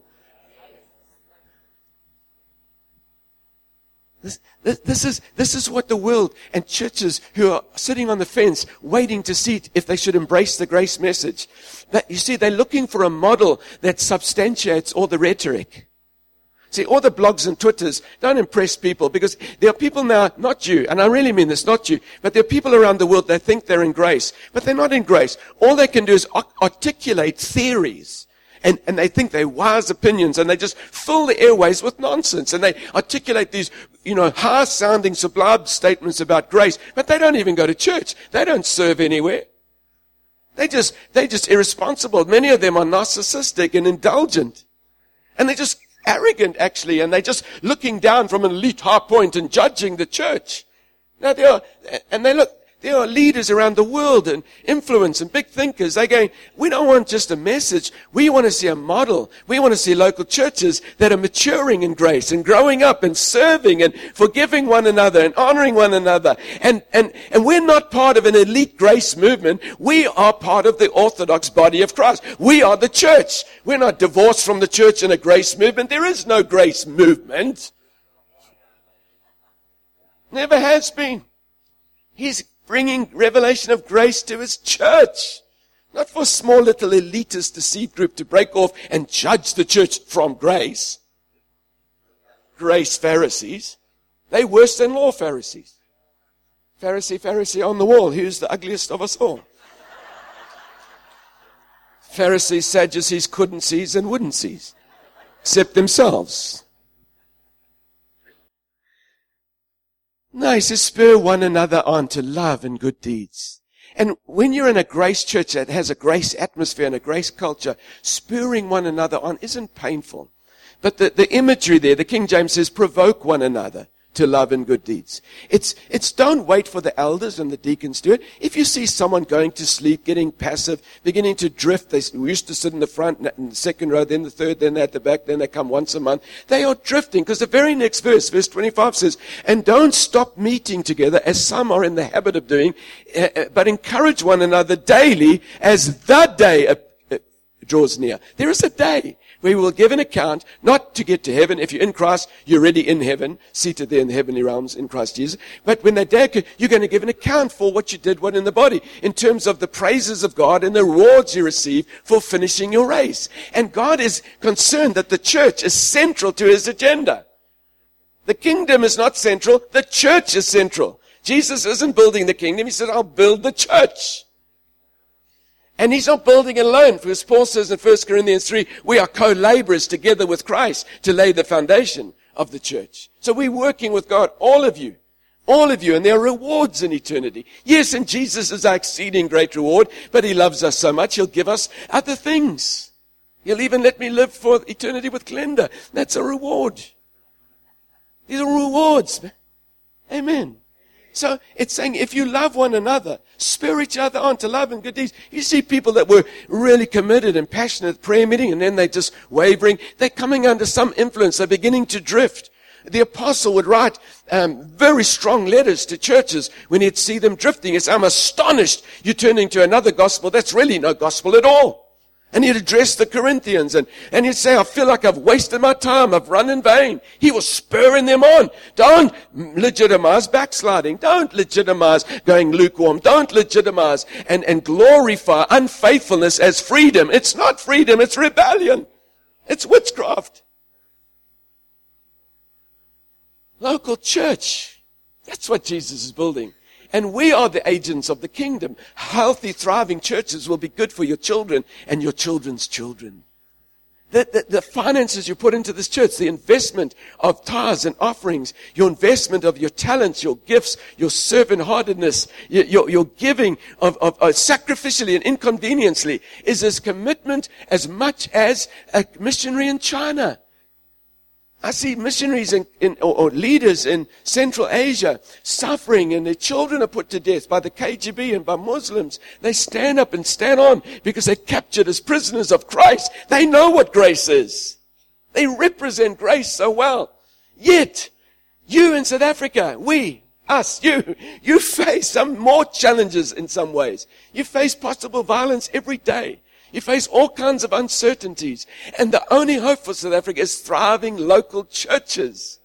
Speaker 3: This is what the world and churches who are sitting on the fence waiting to see if they should embrace the grace message. You see, they're looking for a model that substantiates all the rhetoric. See, all the blogs and Twitters don't impress people, because there are people now, not you, and I really mean this, not you, but there are people around the world that think they're in grace, but they're not in grace. All they can do is articulate theories. And they think they're wise opinions, and they just fill the airways with nonsense. And they articulate these, high-sounding, sublime statements about grace, but they don't even go to church. They don't serve anywhere. They're just irresponsible. Many of them are narcissistic and indulgent. And they're just arrogant, actually, and they're just looking down from an elite high point and judging the church. Now there are leaders around the world and influence and big thinkers. They're going, we don't want just a message. We want to see a model. We want to see local churches that are maturing in grace and growing up and serving and forgiving one another and honoring one another. And we're not part of an elite grace movement. We are part of the orthodox body of Christ. We are the church. We're not divorced from the church in a grace movement. There is no grace movement. Never has been. He's bringing revelation of grace to his church. Not for a small little elitist deceived group to break off and judge the church from grace. Grace Pharisees. They're worse than law Pharisees. Pharisee on the wall. Who's the ugliest of us all? Pharisees, Sadducees, couldn't seize and wouldn't seize. Except themselves. No, he says, spur one another on to love and good deeds. And when you're in a grace church that has a grace atmosphere and a grace culture, spurring one another on isn't painful. But the imagery there, the King James says, provoke one another to love and good deeds. It's don't wait for the elders and the deacons to do it. If you see someone going to sleep, getting passive, beginning to drift, they used to sit in the front, in the second row, then the third, then at the back, then they come once a month. They are drifting, because the very next verse 25 says, and don't stop meeting together as some are in the habit of doing, but encourage one another daily as the day draws near. There is a day where we will give an account, not to get to heaven. If you're in Christ, you're already in heaven, seated there in the heavenly realms in Christ Jesus. But when that day occurs, you're going to give an account for what you did, what in the body, in terms of the praises of God and the rewards you receive for finishing your race. And God is concerned that the church is central to his agenda. The kingdom is not central, the church is central. Jesus isn't building the kingdom, he said, I'll build the church. And he's not building alone, because Paul says in 1 Corinthians 3, we are co-laborers together with Christ to lay the foundation of the church. So we're working with God, all of you, and there are rewards in eternity. Yes, and Jesus is our exceeding great reward, but he loves us so much, he'll give us other things. He'll even let me live for eternity with Glenda. That's a reward. These are rewards. Amen. So it's saying if you love one another, spur each other on to love and good deeds. You see people that were really committed and passionate at prayer meeting, and then they're just wavering. They're coming under some influence. They're beginning to drift. The apostle would write very strong letters to churches when he'd see them drifting. He said, I'm astonished you're turning to another gospel. That's really no gospel at all. And he'd address the Corinthians and he'd say, I feel like I've wasted my time. I've run in vain. He was spurring them on. Don't legitimize backsliding. Don't legitimize going lukewarm. Don't legitimize and glorify unfaithfulness as freedom. It's not freedom. It's rebellion. It's witchcraft. Local church. That's what Jesus is building. And we are the agents of the kingdom. Healthy, thriving churches will be good for your children and your children's children. The finances you put into this church, the investment of tithes and offerings, your investment of your talents, your gifts, your servant-heartedness, your giving of sacrificially and inconveniently is as commitment as much as a missionary in China. I see missionaries or leaders in Central Asia suffering, and their children are put to death by the KGB and by Muslims. They stand up and stand on because they're captured as prisoners of Christ. They know what grace is. They represent grace so well. Yet, you in South Africa, you face some more challenges in some ways. You face possible violence every day. You face all kinds of uncertainties. And the only hope for South Africa is thriving local churches.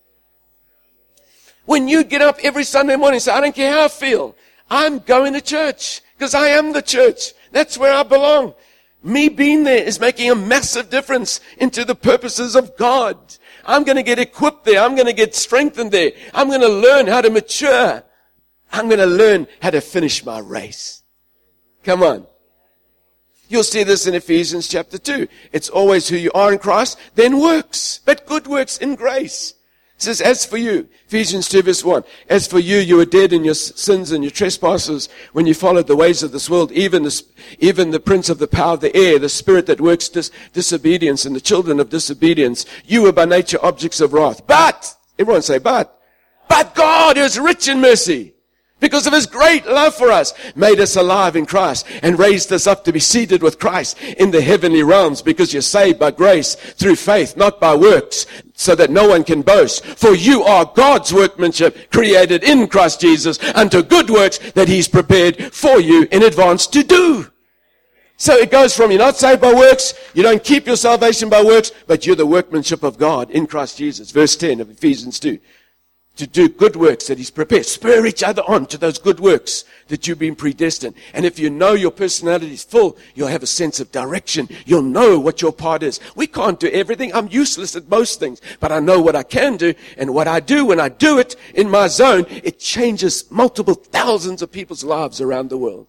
Speaker 3: When you get up every Sunday morning and say, I don't care how I feel, I'm going to church because I am the church. That's where I belong. Me being there is making a massive difference into the purposes of God. I'm going to get equipped there. I'm going to get strengthened there. I'm going to learn how to mature. I'm going to learn how to finish my race. Come on. You'll see this in Ephesians chapter 2. It's always who you are in Christ, then works, but good works in grace. It says, as for you, Ephesians 2 verse 1, as for you, you were dead in your sins and your trespasses when you followed the ways of this world, even the prince of the power of the air, the spirit that works disobedience and the children of disobedience. You were by nature objects of wrath. But, everyone say but God, who is rich in mercy, because of his great love for us, made us alive in Christ and raised us up to be seated with Christ in the heavenly realms, because you're saved by grace through faith, not by works, so that no one can boast. For you are God's workmanship, created in Christ Jesus unto good works that he's prepared for you in advance to do. So it goes from you're not saved by works, you don't keep your salvation by works, but you're the workmanship of God in Christ Jesus. Verse 10 of Ephesians 2. To do good works that he's prepared. Spur each other on to those good works that you've been predestined. And if you know your personality is full, you'll have a sense of direction. You'll know what your part is. We can't do everything. I'm useless at most things. But I know what I can do. And what I do, when I do it in my zone, it changes multiple thousands of people's lives around the world.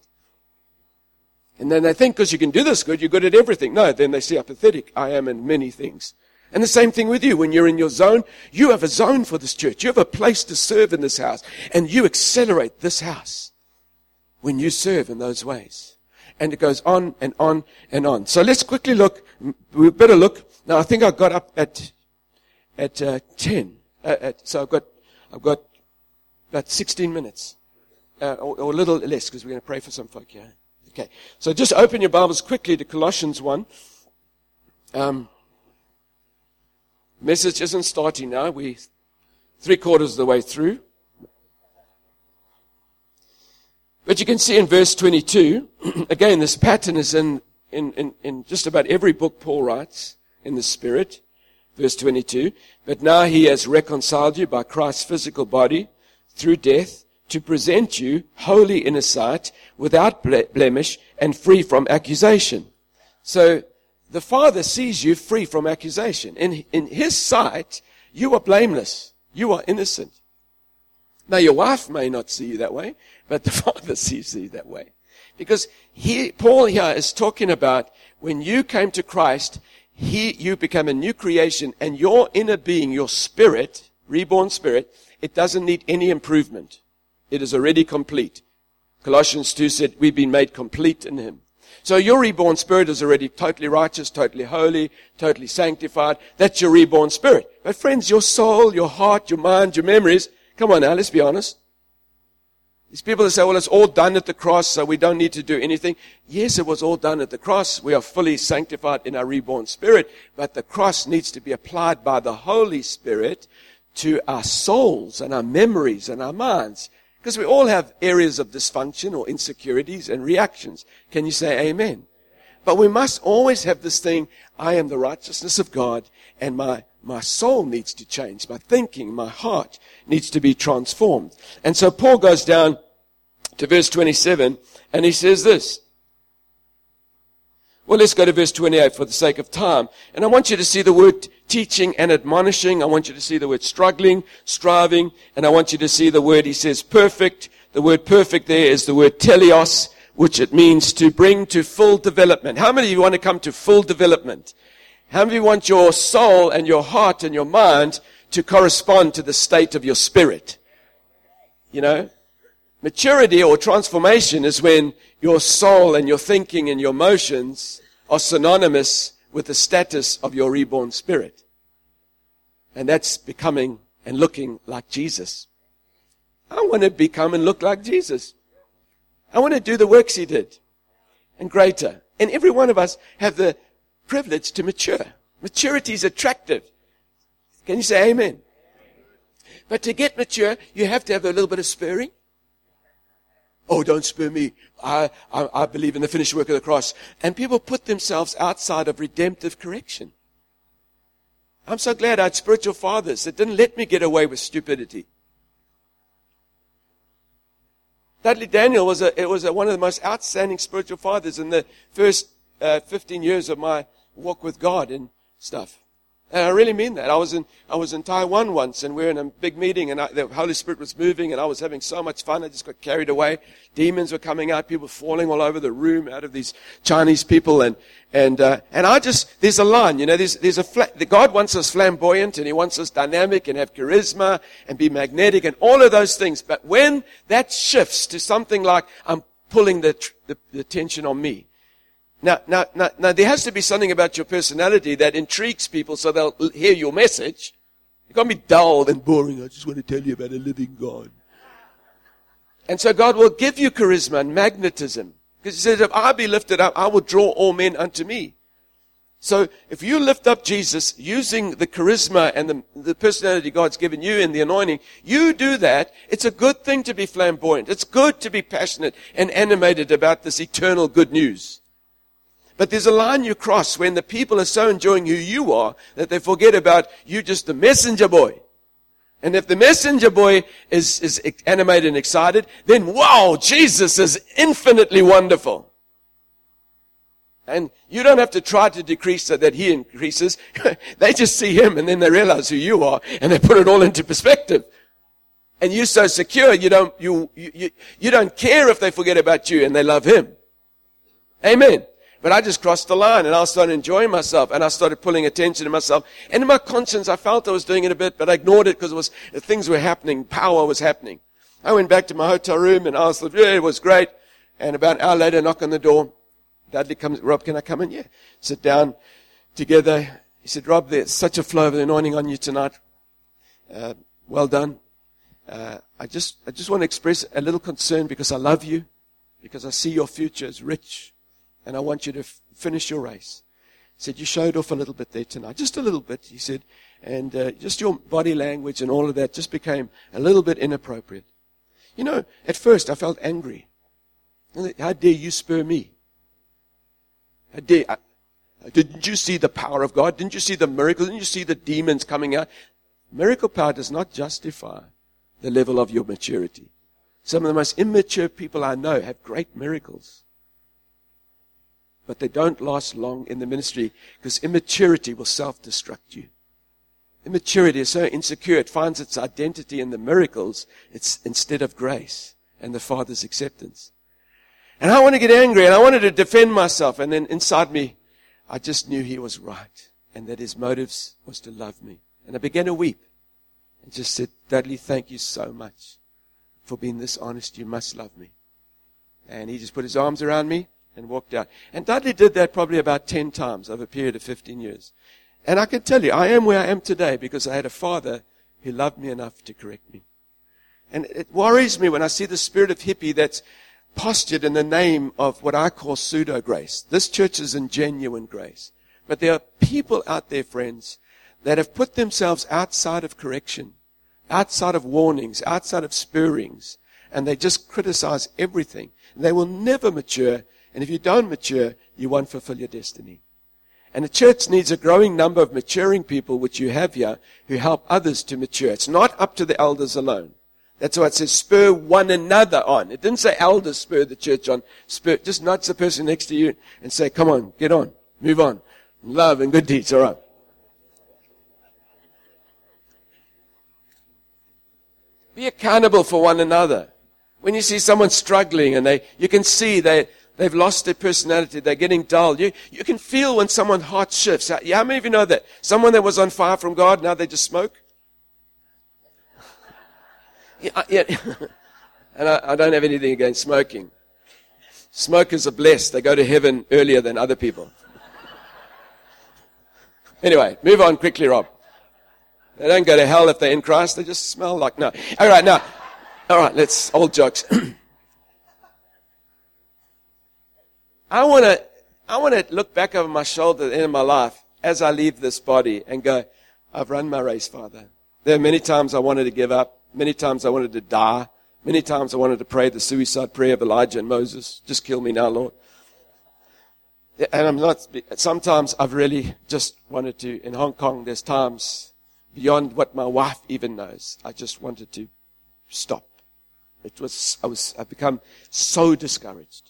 Speaker 3: And then they think because you can do this good, you're good at everything. No, then they see apathetic. I am in many things. And the same thing with you. When you're in your zone, you have a zone for this church. You have a place to serve in this house. And you accelerate this house when you serve in those ways. And it goes on and on and on. So let's quickly look. We better look. Now, I think I got up at 10. So I've got about 16 minutes, or a little less, because we're going to pray for some folk here. Okay, so just open your Bibles quickly to Colossians 1. Message isn't starting now. We're 3/4 of the way through. But you can see in verse 22, again, this pattern is in just about every book Paul writes in the Spirit. Verse 22, but now he has reconciled you by Christ's physical body through death to present you holy in his sight, without blemish and free from accusation. So the Father sees you free from accusation. In his sight, you are blameless. You are innocent. Now your wife may not see you that way, but the Father sees you that way. Because Paul here is talking about when you came to Christ, you become a new creation, and your inner being, your spirit, reborn spirit, it doesn't need any improvement. It is already complete. Colossians 2 said, we've been made complete in him. So your reborn spirit is already totally righteous, totally holy, totally sanctified. That's your reborn spirit. But friends, your soul, your heart, your mind, your memories, come on now, let's be honest. These people that say, well, it's all done at the cross, so we don't need to do anything. Yes, it was all done at the cross. We are fully sanctified in our reborn spirit, but the cross needs to be applied by the Holy Spirit to our souls and our memories and our minds. Because we all have areas of dysfunction or insecurities and reactions. Can you say amen? But we must always have this thing, I am the righteousness of God, and my soul needs to change. My thinking, my heart needs to be transformed. And so Paul goes down to verse 27, and he says this. Well, let's go to verse 28 for the sake of time. And I want you to see the word teaching and admonishing. I want you to see the word struggling, striving, and I want you to see the word, he says, perfect. The word perfect there is the word teleos, which it means to bring to full development. How many of you want to come to full development? How many of you want your soul and your heart and your mind to correspond to the state of your spirit? You know, maturity or transformation is when your soul and your thinking and your emotions are synonymous with the status of your reborn spirit. And that's becoming and looking like Jesus. I want to become and look like Jesus. I want to do the works he did and greater. And every one of us have the privilege to mature. Maturity is attractive. Can you say amen? But to get mature, you have to have a little bit of spurring. Oh, don't spur me. I believe in the finished work of the cross. And people put themselves outside of redemptive correction. I'm so glad I had spiritual fathers that didn't let me get away with stupidity. Dudley Daniel was one of the most outstanding spiritual fathers in the first 15 years of my walk with God and stuff. And I really mean that. I was in Taiwan once, and we were in a big meeting, and the Holy Spirit was moving, and I was having so much fun. I just got carried away. Demons were coming out, people falling all over the room out of these Chinese people, and there's a line, you know, God wants us flamboyant, and he wants us dynamic and have charisma and be magnetic and all of those things. But when that shifts to something like I'm pulling the attention on me. Now, there has to be something about your personality that intrigues people so they'll hear your message. You can't be dull and boring. I just want to tell you about a living God. And so God will give you charisma and magnetism. Because he says, if I be lifted up, I will draw all men unto me. So if you lift up Jesus using the charisma and the personality God's given you and the anointing, you do that. It's a good thing to be flamboyant. It's good to be passionate and animated about this eternal good news. But there's a line you cross when the people are so enjoying who you are that they forget about you just the messenger boy. And if the messenger boy is animated and excited, then wow, Jesus is infinitely wonderful. And you don't have to try to decrease so that he increases. They just see him and then they realize who you are and they put it all into perspective. And you're so secure, you don't care if they forget about you and they love him. Amen. But I just crossed the line and I started enjoying myself and I started pulling attention to myself. And in my conscience, I felt I was doing it a bit, but I ignored it because things were happening. Power was happening. I went back to my hotel room and I was like, yeah, it was great. And about an hour later, knock on the door. Dudley comes, Rob, can I come in? Yeah. Sit down together. He said, Rob, there's such a flow of the anointing on you tonight. Well done. I just want to express a little concern because I love you, because I see your future as rich, and I want you to finish your race. He said, you showed off a little bit there tonight, just a little bit, he said, and just your body language and all of that just became a little bit inappropriate. You know, at first I felt angry. How dare you spur me? How dare didn't you see the power of God? Didn't you see the miracle? Didn't you see the demons coming out? Miracle power does not justify the level of your maturity. Some of the most immature people I know have great miracles. But they don't last long in the ministry because immaturity will self-destruct you. Immaturity is so insecure, it finds its identity in the miracles instead of grace and the Father's acceptance. And I want to get angry and I wanted to defend myself. And then inside me, I just knew he was right and that his motives was to love me. And I began to weep and just said, Dudley, thank you so much for being this honest. You must love me. And he just put his arms around me and walked out. And Dudley did that probably about 10 times over a period of 15 years. And I can tell you, I am where I am today because I had a father who loved me enough to correct me. And it worries me when I see the spirit of hippie that's postured in the name of what I call pseudo-grace. This church is in genuine grace. But there are people out there, friends, that have put themselves outside of correction, outside of warnings, outside of spurrings, and they just criticize everything. They will never mature, and if you don't mature, you won't fulfill your destiny. And the church needs a growing number of maturing people, which you have here, who help others to mature. It's not up to the elders alone. That's why it says spur one another on. It didn't say elders spur the church on. Spur, just nudge the person next to you and say, come on, get on, move on. Love and good deeds, all right. Be accountable for one another. When you see someone struggling and you can see they've lost their personality, they're getting dull. You can feel when someone's heart shifts. How many of you know that? Someone that was on fire from God, now they just smoke? Yeah. And I don't have anything against smoking. Smokers are blessed. They go to heaven earlier than other people. Anyway, move on quickly, Rob. They don't go to hell if they're in Christ. They just smell like, no. All right, let's, old jokes. I want to look back over my shoulder at the end of my life as I leave this body and go, I've run my race, Father. There are many times I wanted to give up. Many times I wanted to die. Many times I wanted to pray the suicide prayer of Elijah and Moses. Just kill me now, Lord. And sometimes I've really just wanted to, in Hong Kong, there's times beyond what my wife even knows. I just wanted to stop. I've become so discouraged.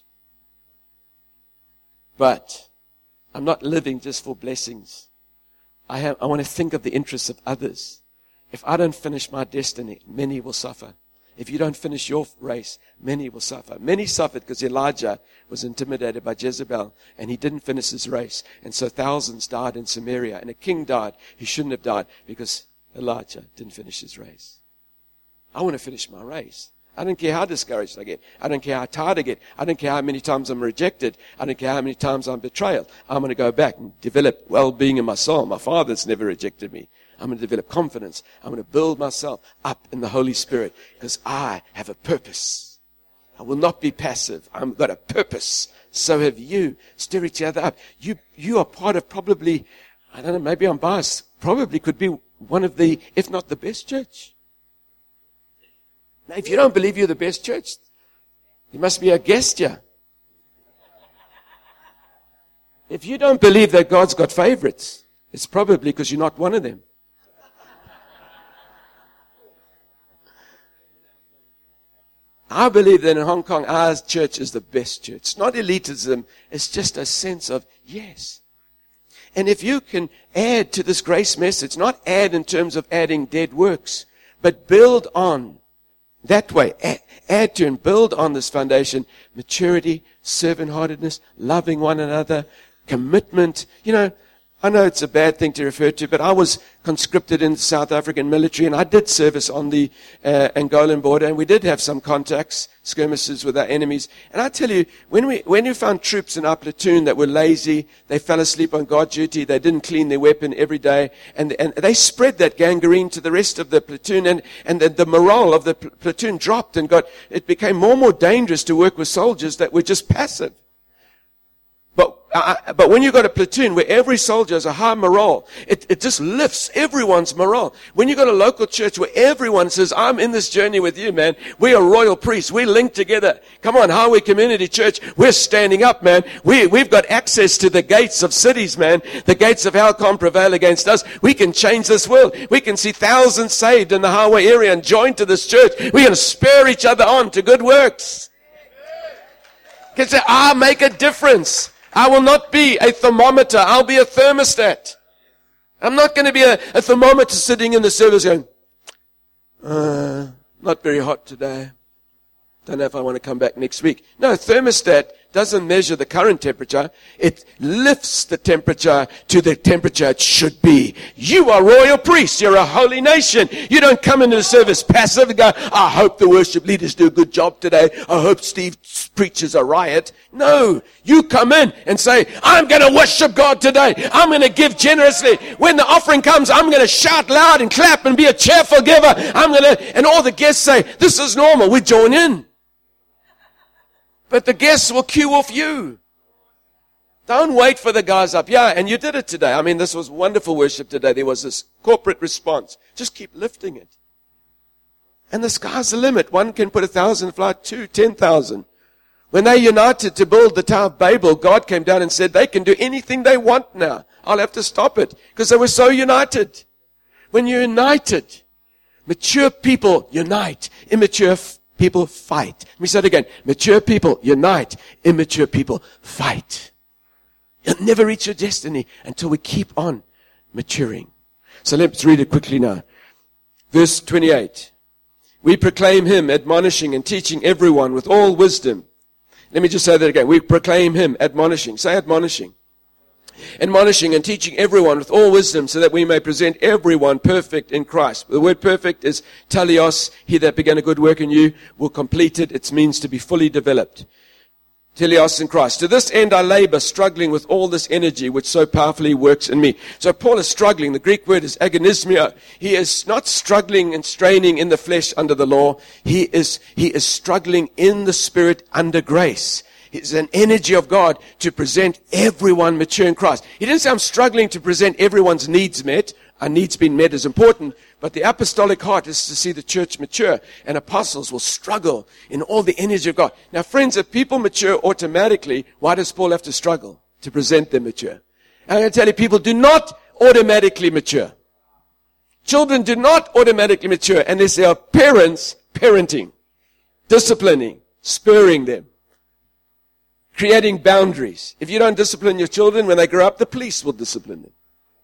Speaker 3: But I'm not living just for blessings. I want to think of the interests of others. If I don't finish my destiny, many will suffer. If you don't finish your race, many will suffer. Many suffered because Elijah was intimidated by Jezebel and he didn't finish his race. And so thousands died in Samaria. And a king died who shouldn't have died because Elijah didn't finish his race. I want to finish my race. I don't care how discouraged I get. I don't care how tired I get. I don't care how many times I'm rejected. I don't care how many times I'm betrayed. I'm going to go back and develop well-being in my soul. My Father's never rejected me. I'm going to develop confidence. I'm going to build myself up in the Holy Spirit because I have a purpose. I will not be passive. I've got a purpose. So have you. Stir each other up. You are part of probably, I don't know, maybe I'm biased, probably could be one of the, if not the best church. Now, if you don't believe you're the best church, you must be a guest here. If you don't believe that God's got favorites, it's probably because you're not one of them. I believe that in Hong Kong, our church is the best church. It's not elitism. It's just a sense of, yes. And if you can add to this grace message, not add in terms of adding dead works, but build on that way, add to and build on this foundation, maturity, servant-heartedness, loving one another, commitment. You know, I know it's a bad thing to refer to, but I was conscripted in the South African military, and I did service on the Angolan border, and we did have some contacts, skirmishes with our enemies. And I tell you, when we found troops in our platoon that were lazy, they fell asleep on guard duty, they didn't clean their weapon every day, and they spread that gangrene to the rest of the platoon, and the morale of the platoon dropped, and it became more and more dangerous to work with soldiers that were just passive. But when you've got a platoon where every soldier has a high morale, it just lifts everyone's morale. When you've got a local church where everyone says, I'm in this journey with you, man. We are royal priests. We're linked together. Come on, Highway Community Church. We're standing up, man. We've got access to the gates of cities, man. The gates of hell can't prevail against us. We can change this world. We can see thousands saved in the Highway area and join to this church. We're going to spur each other on to good works. You can say, I'll make a difference. I will not be a thermometer. I'll be a thermostat. I'm not going to be a thermometer sitting in the service going, not very hot today. Don't know if I want to come back next week. No, thermostat doesn't measure the current temperature. It lifts the temperature to the temperature it should be. You are royal priests. You're a holy nation. You don't come into the service passive and go, I hope the worship leaders do a good job today. I hope Steve preaches a riot. No, you come in and say, I'm going to worship God today. I'm going to give generously. When the offering comes, I'm going to shout loud and clap and be a cheerful giver. And all the guests say, this is normal. We join in. But the guests will cue off you. Don't wait for the guys up. Yeah, and you did it today. I mean, this was wonderful worship today. There was this corporate response. Just keep lifting it. And the sky's the limit. One can put 1,000 fly, 2, 10,000. When they united to build the Tower of Babel, God came down and said, they can do anything they want now. I'll have to stop it. Because they were so united. When you're united, mature people unite. Immature people fight. Let me say it again. Mature people unite. Immature people fight. You'll never reach your destiny until we keep on maturing. So let's read it quickly now. Verse 28. We proclaim him, admonishing and teaching everyone with all wisdom. Let me just say that again. We proclaim him, admonishing. Say admonishing. Admonishing and teaching everyone with all wisdom, so that we may present everyone perfect in Christ. The word perfect is teleos. He that began a good work in you will complete it. It means to be fully developed. Teleos in Christ. To this end I labor, struggling with all this energy which so powerfully works in me. So Paul is struggling. The Greek word is agonismia. He is not struggling and straining in the flesh under the law. He is struggling in the spirit under grace. It's an energy of God to present everyone mature in Christ. He didn't say I'm struggling to present everyone's needs met. Our needs being met is important, but the apostolic heart is to see the church mature, and apostles will struggle in all the energy of God. Now, friends, if people mature automatically, why does Paul have to struggle to present them mature? I'm going to tell you, people do not automatically mature. Children do not automatically mature unless there are parents parenting, disciplining, spurring them, creating boundaries. If you don't discipline your children, when they grow up, the police will discipline them.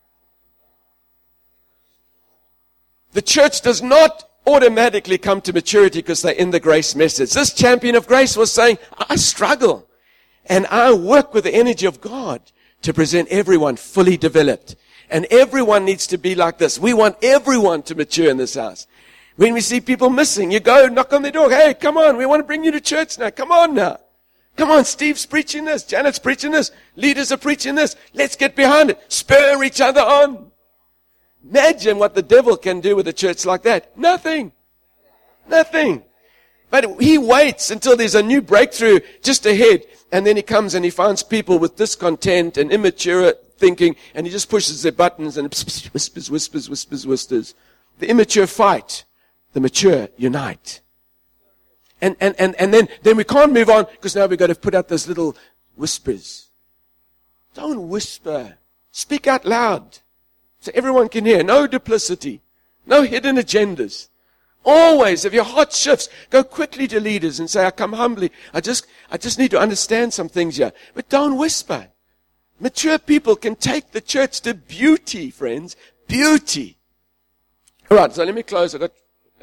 Speaker 3: The church does not automatically come to maturity because they're in the grace message. This champion of grace was saying, I struggle, and I work with the energy of God to present everyone fully developed. And everyone needs to be like this. We want everyone to mature in this house. When we see people missing, you go knock on their door. Hey, come on, we want to bring you to church now. Come on now. Come on, Steve's preaching this. Janet's preaching this. Leaders are preaching this. Let's get behind it. Spur each other on. Imagine what the devil can do with a church like that. Nothing. Nothing. But he waits until there's a new breakthrough just ahead. And then he comes and he finds people with discontent and immature thinking. And he just pushes their buttons and whispers. The immature fight. The mature unite. And then we can't move on because now we've got to put out those little whispers. Don't whisper. Speak out loud so everyone can hear. No duplicity. No hidden agendas. Always, if your heart shifts, go quickly to leaders and say, I come humbly. I just need to understand some things here. But don't whisper. Mature people can take the church to beauty, friends. Beauty. All right, so let me close. I got...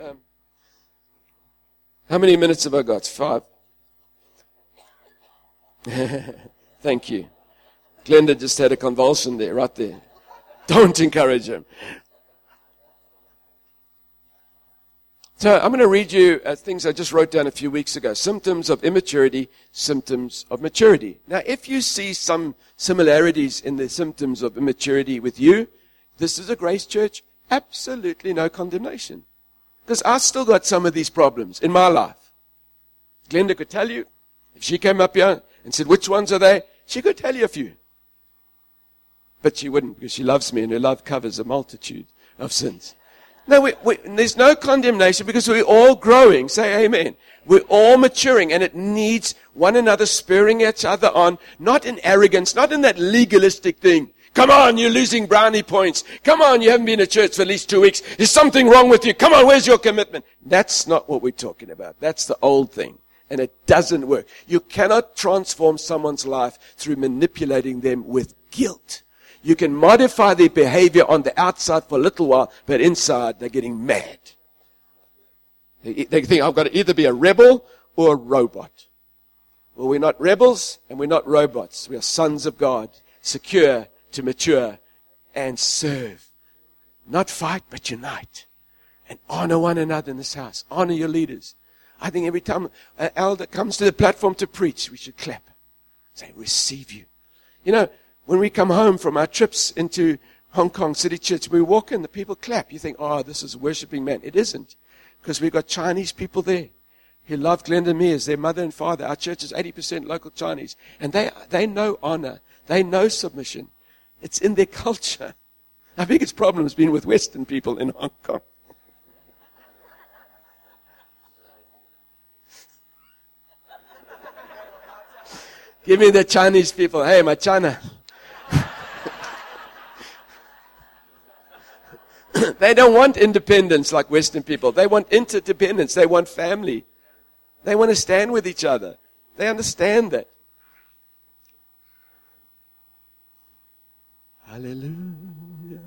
Speaker 3: how many minutes have I got? 5. Thank you. Glenda just had a convulsion there, right there. Don't encourage him. So I'm going to read you things I just wrote down a few weeks ago. Symptoms of immaturity, symptoms of maturity. Now, if you see some similarities in the symptoms of immaturity with you, this is a Grace Church, absolutely no condemnation. Because I've still got some of these problems in my life. Glenda could tell you, if she came up here and said, which ones are they? She could tell you a few. But she wouldn't, because she loves me, and her love covers a multitude of sins. No, there's no condemnation, because we're all growing. Say amen. We're all maturing, and it needs one another spurring each other on, not in arrogance, not in that legalistic thing. Come on, you're losing brownie points. Come on, you haven't been to church for at least 2 weeks. There's something wrong with you. Come on, where's your commitment? That's not what we're talking about. That's the old thing, and it doesn't work. You cannot transform someone's life through manipulating them with guilt. You can modify their behavior on the outside for a little while, but inside they're getting mad. They think, I've got to either be a rebel or a robot. Well, we're not rebels and we're not robots. We are sons of God, secure to mature and serve. Not fight, but unite. And honor one another in this house. Honor your leaders. I think every time an elder comes to the platform to preach, we should clap. Say, receive you. You know, when we come home from our trips into Hong Kong City Church, we walk in, the people clap. You think, oh, this is a worshiping man. It isn't. Because we've got Chinese people there who love Glenda and me as their mother and father. Our church is 80% local Chinese. And they know honor. They know submission. It's in their culture. Our biggest problem has been with Western people in Hong Kong. Give me the Chinese people. Hey, my China. They don't want independence like Western people. They want interdependence. They want family. They want to stand with each other. They understand that. Hallelujah.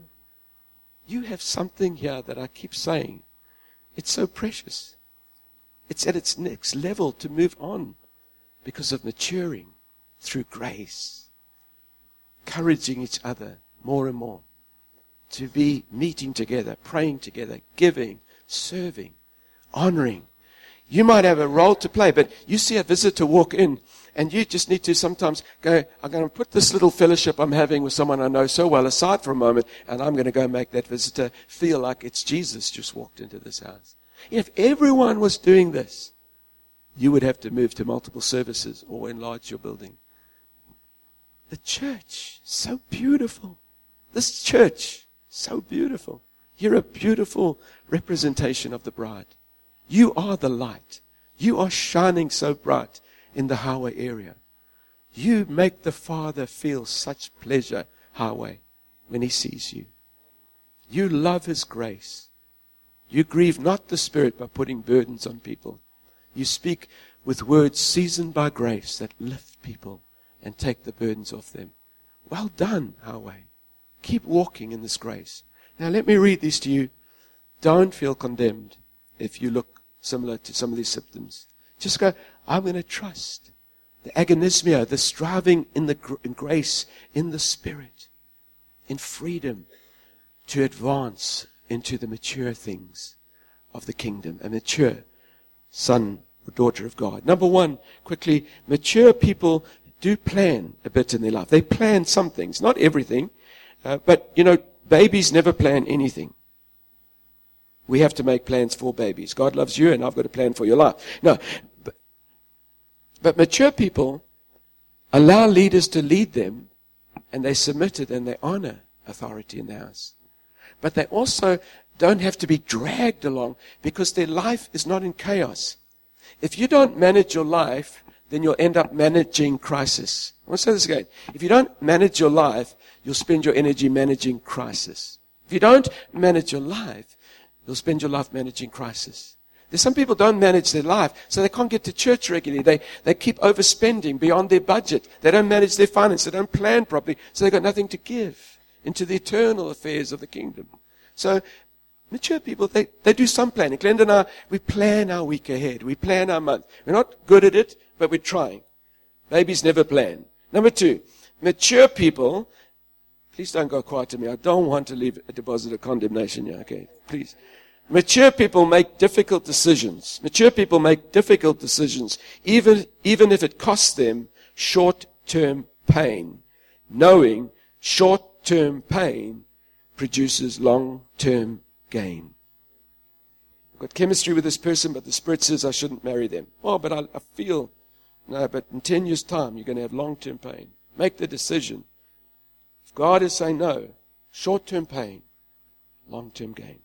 Speaker 3: You have something here that I keep saying. It's so precious. It's at its next level to move on because of maturing through grace. Encouraging each other more and more. To be meeting together, praying together, giving, serving, honoring. You might have a role to play, but you see a visitor walk in, and you just need to sometimes go, I'm going to put this little fellowship I'm having with someone I know so well aside for a moment, and I'm going to go make that visitor feel like it's Jesus just walked into this house. If everyone was doing this, you would have to move to multiple services or enlarge your building. The church, so beautiful. This church, so beautiful. You're a beautiful representation of the bride. You are the light. You are shining so bright in the highway area. You make the Father feel such pleasure, highway, when He sees you. You love His grace. You grieve not the Spirit by putting burdens on people. You speak with words seasoned by grace that lift people and take the burdens off them. Well done, highway. Keep walking in this grace. Now let me read these to you. Don't feel condemned if you look similar to some of these symptoms. Just go, I'm going to trust. The agonismia, the striving in grace, in the Spirit, in freedom to advance into the mature things of the kingdom, a mature son or daughter of God. Number one, quickly, mature people do plan a bit in their life. They plan some things, not everything. But, you know, babies never plan anything. We have to make plans for babies. God loves you, and I've got a plan for your life. No, but mature people allow leaders to lead them, and they submit it and they honor authority in the house. But they also don't have to be dragged along because their life is not in chaos. If you don't manage your life, then you'll end up managing crisis. I want to say this again. If you don't manage your life, you'll spend your energy managing crisis. If you don't manage your life, you'll spend your life managing crisis. There's some people don't manage their life, so they can't get to church regularly. They keep overspending beyond their budget. They don't manage their finance. They don't plan properly, so they've got nothing to give into the eternal affairs of the kingdom. So mature people, they do some planning. Glenda and I, we plan our week ahead. We plan our month. We're not good at it, but we're trying. Babies never plan. Number two, Mature people, please don't go quiet to me. I don't want to leave a deposit of condemnation here, okay? Please. Mature people make difficult decisions. Mature people make difficult decisions, even if it costs them short-term pain, knowing short-term pain produces long-term gain. I've got chemistry with this person, but the Spirit says I shouldn't marry them. Oh, but I feel, no, but in 10 years' time, you're going to have long-term pain. Make the decision. If God is saying no, short-term pain, long-term gain.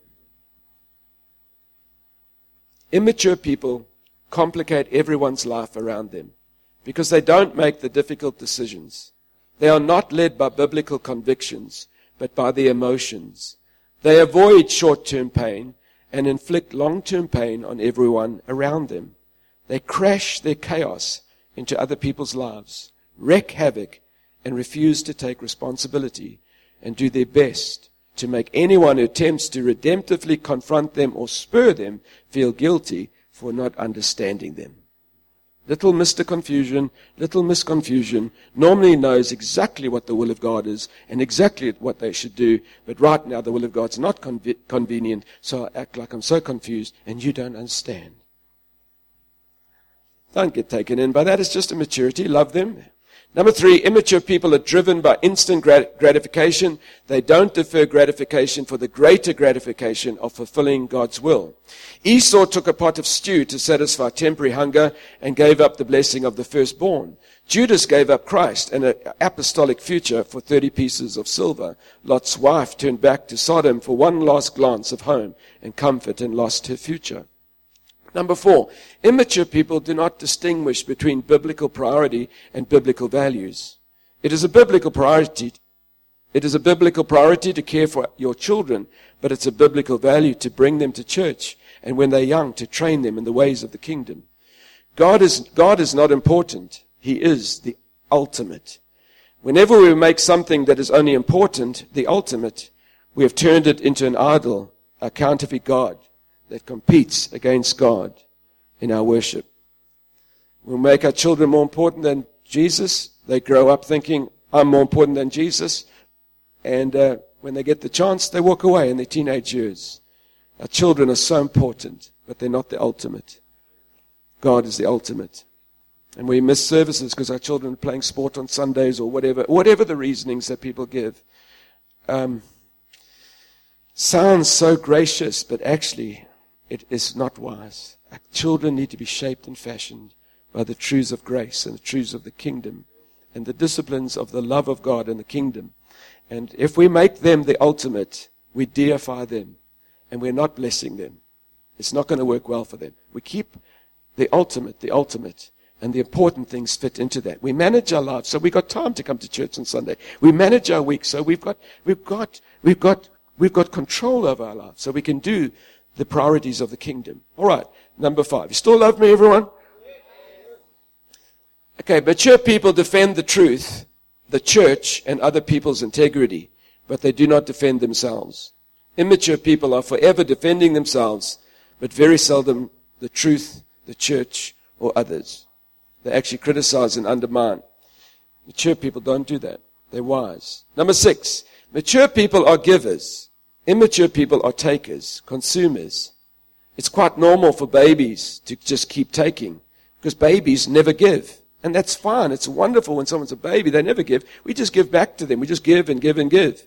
Speaker 3: Immature people complicate everyone's life around them because they don't make the difficult decisions. They are not led by biblical convictions, but by their emotions. They avoid short-term pain and inflict long-term pain on everyone around them. They crash their chaos into other people's lives, wreak havoc, and refuse to take responsibility and do their best to make anyone who attempts to redemptively confront them or spur them feel guilty for not understanding them. Little Mr. Confusion, little Miss Confusion normally knows exactly what the will of God is and exactly what they should do, but right now the will of God's not convenient, so I act like I'm so confused and you don't understand. Don't get taken in by that. It's just a maturity. Love them. Number 3, immature people are driven by instant gratification. They don't defer gratification for the greater gratification of fulfilling God's will. Esau took a pot of stew to satisfy temporary hunger and gave up the blessing of the firstborn. Judas gave up Christ and an apostolic future for 30 pieces of silver. Lot's wife turned back to Sodom for one last glance of home and comfort and lost her future. Number 4, immature people do not distinguish between biblical priority and biblical values. It is a biblical priority. It is a biblical priority to care for your children, but it's a biblical value to bring them to church and when they're young to train them in the ways of the kingdom. God is not important. He is the ultimate. Whenever we make something that is only important, the ultimate, we have turned it into an idol, a counterfeit God that competes against God in our worship. We make our children more important than Jesus. They grow up thinking, I'm more important than Jesus. And when they get the chance, they walk away in their teenage years. Our children are so important, but they're not the ultimate. God is the ultimate. And we miss services because our children are playing sport on Sundays or whatever the reasonings that people give. Sounds so gracious, but actually it is not wise. Our children need to be shaped and fashioned by the truths of grace and the truths of the kingdom and the disciplines of the love of God and the kingdom. And if we make them the ultimate, we deify them and we're not blessing them. It's not going to work well for them. We keep the ultimate, and the important things fit into that. We manage our lives so we've got time to come to church on Sunday. We manage our week so we've got control over our lives so we can do the priorities of the kingdom. All right, number 5. You still love me, everyone? Okay, mature people defend the truth, the church, and other people's integrity, but they do not defend themselves. Immature people are forever defending themselves, but very seldom the truth, the church, or others. They actually criticize and undermine. Mature people don't do that. They're wise. Number 6, mature people are givers. Immature people are takers, consumers. It's quite normal for babies to just keep taking because babies never give. And that's fine. It's wonderful when someone's a baby. They never give. We just give back to them. We just give and give and give.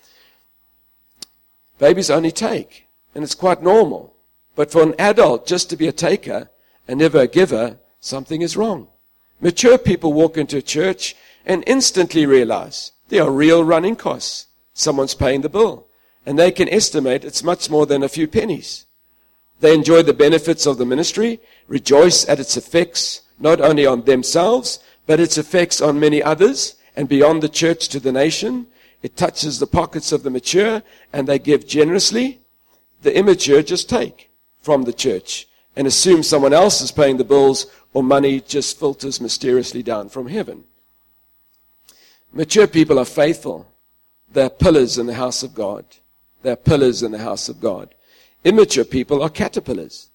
Speaker 3: Babies only take. And it's quite normal. But for an adult just to be a taker and never a giver, something is wrong. Mature people walk into a church and instantly realize there are real running costs. Someone's paying the bill. And they can estimate it's much more than a few pennies. They enjoy the benefits of the ministry, rejoice at its effects, not only on themselves, but its effects on many others, and beyond the church to the nation. It touches the pockets of the mature, and they give generously. The immature just take from the church and assume someone else is paying the bills, or money just filters mysteriously down from heaven. Mature people are faithful. They're pillars in the house of God. They're pillars in the house of God. Immature people are caterpillars.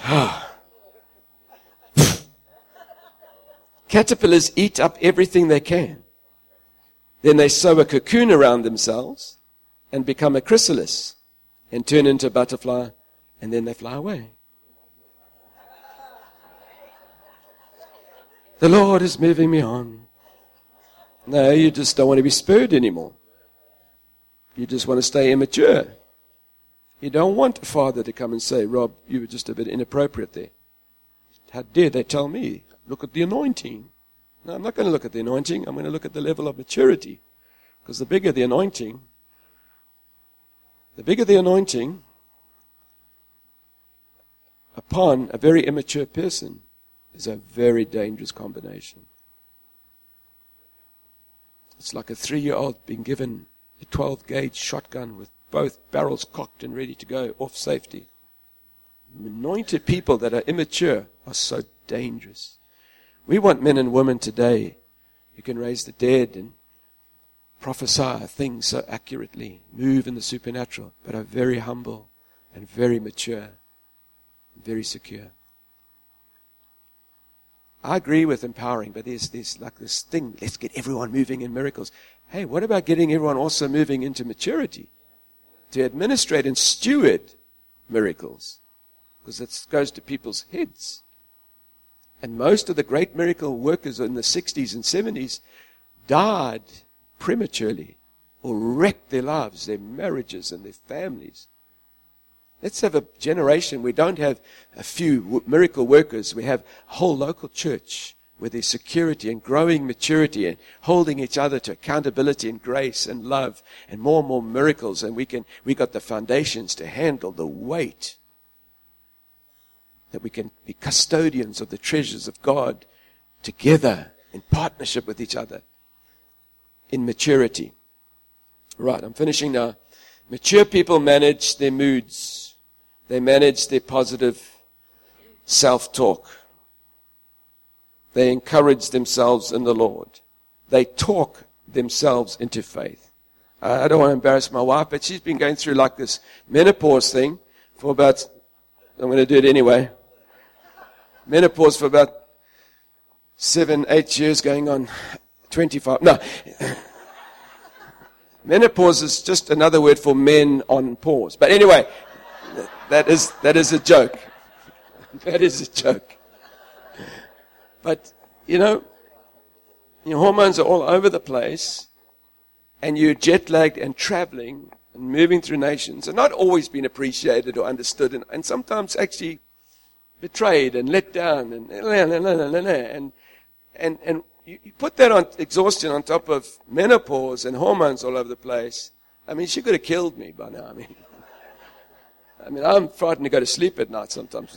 Speaker 3: Caterpillars eat up everything they can. Then they sew a cocoon around themselves and become a chrysalis and turn into a butterfly, and then they fly away. The Lord is moving me on. No, you just don't want to be spurred anymore. You just want to stay immature. You don't want a father to come and say, Rob, you were just a bit inappropriate there. How dare they tell me? Look at the anointing. No, I'm not going to look at the anointing. I'm going to look at the level of maturity. Because the bigger the anointing upon a very immature person is a very dangerous combination. It's like a 3-year-old being given a 12-gauge shotgun with both barrels cocked and ready to go off safety. Anointed people that are immature are so dangerous. We want men and women today who can raise the dead and prophesy things so accurately, move in the supernatural, but are very humble and very mature and very secure. I agree with empowering, but there's like this thing, let's get everyone moving in miracles. Hey, what about getting everyone also moving into maturity? To administrate and steward miracles. Because it goes to people's heads. And most of the great miracle workers in the 60s and 70s died prematurely or wrecked their lives, their marriages and their families. Let's have a generation. We don't have a few miracle workers. We have a whole local church where there's security and growing maturity and holding each other to accountability and grace and love and more miracles. And we got the foundations to handle the weight. That we can be custodians of the treasures of God together in partnership with each other in maturity. Right, I'm finishing now. Mature people manage their moods. They manage their positive self-talk. They encourage themselves in the Lord. They talk themselves into faith. I don't want to embarrass my wife, but she's been going through like this menopause thing for about, I'm going to do it anyway. Menopause for about 7-8 years, going on 25. No. Menopause is just another word for men on pause. But anyway, that is a joke. That is a joke. But, your hormones are all over the place, and you're jet-lagged and traveling and moving through nations, and not always being appreciated or understood, and sometimes actually betrayed and let down, and you put that on exhaustion on top of menopause and hormones all over the place. I mean, she could have killed me by now. I mean, I'm frightened to go to sleep at night sometimes.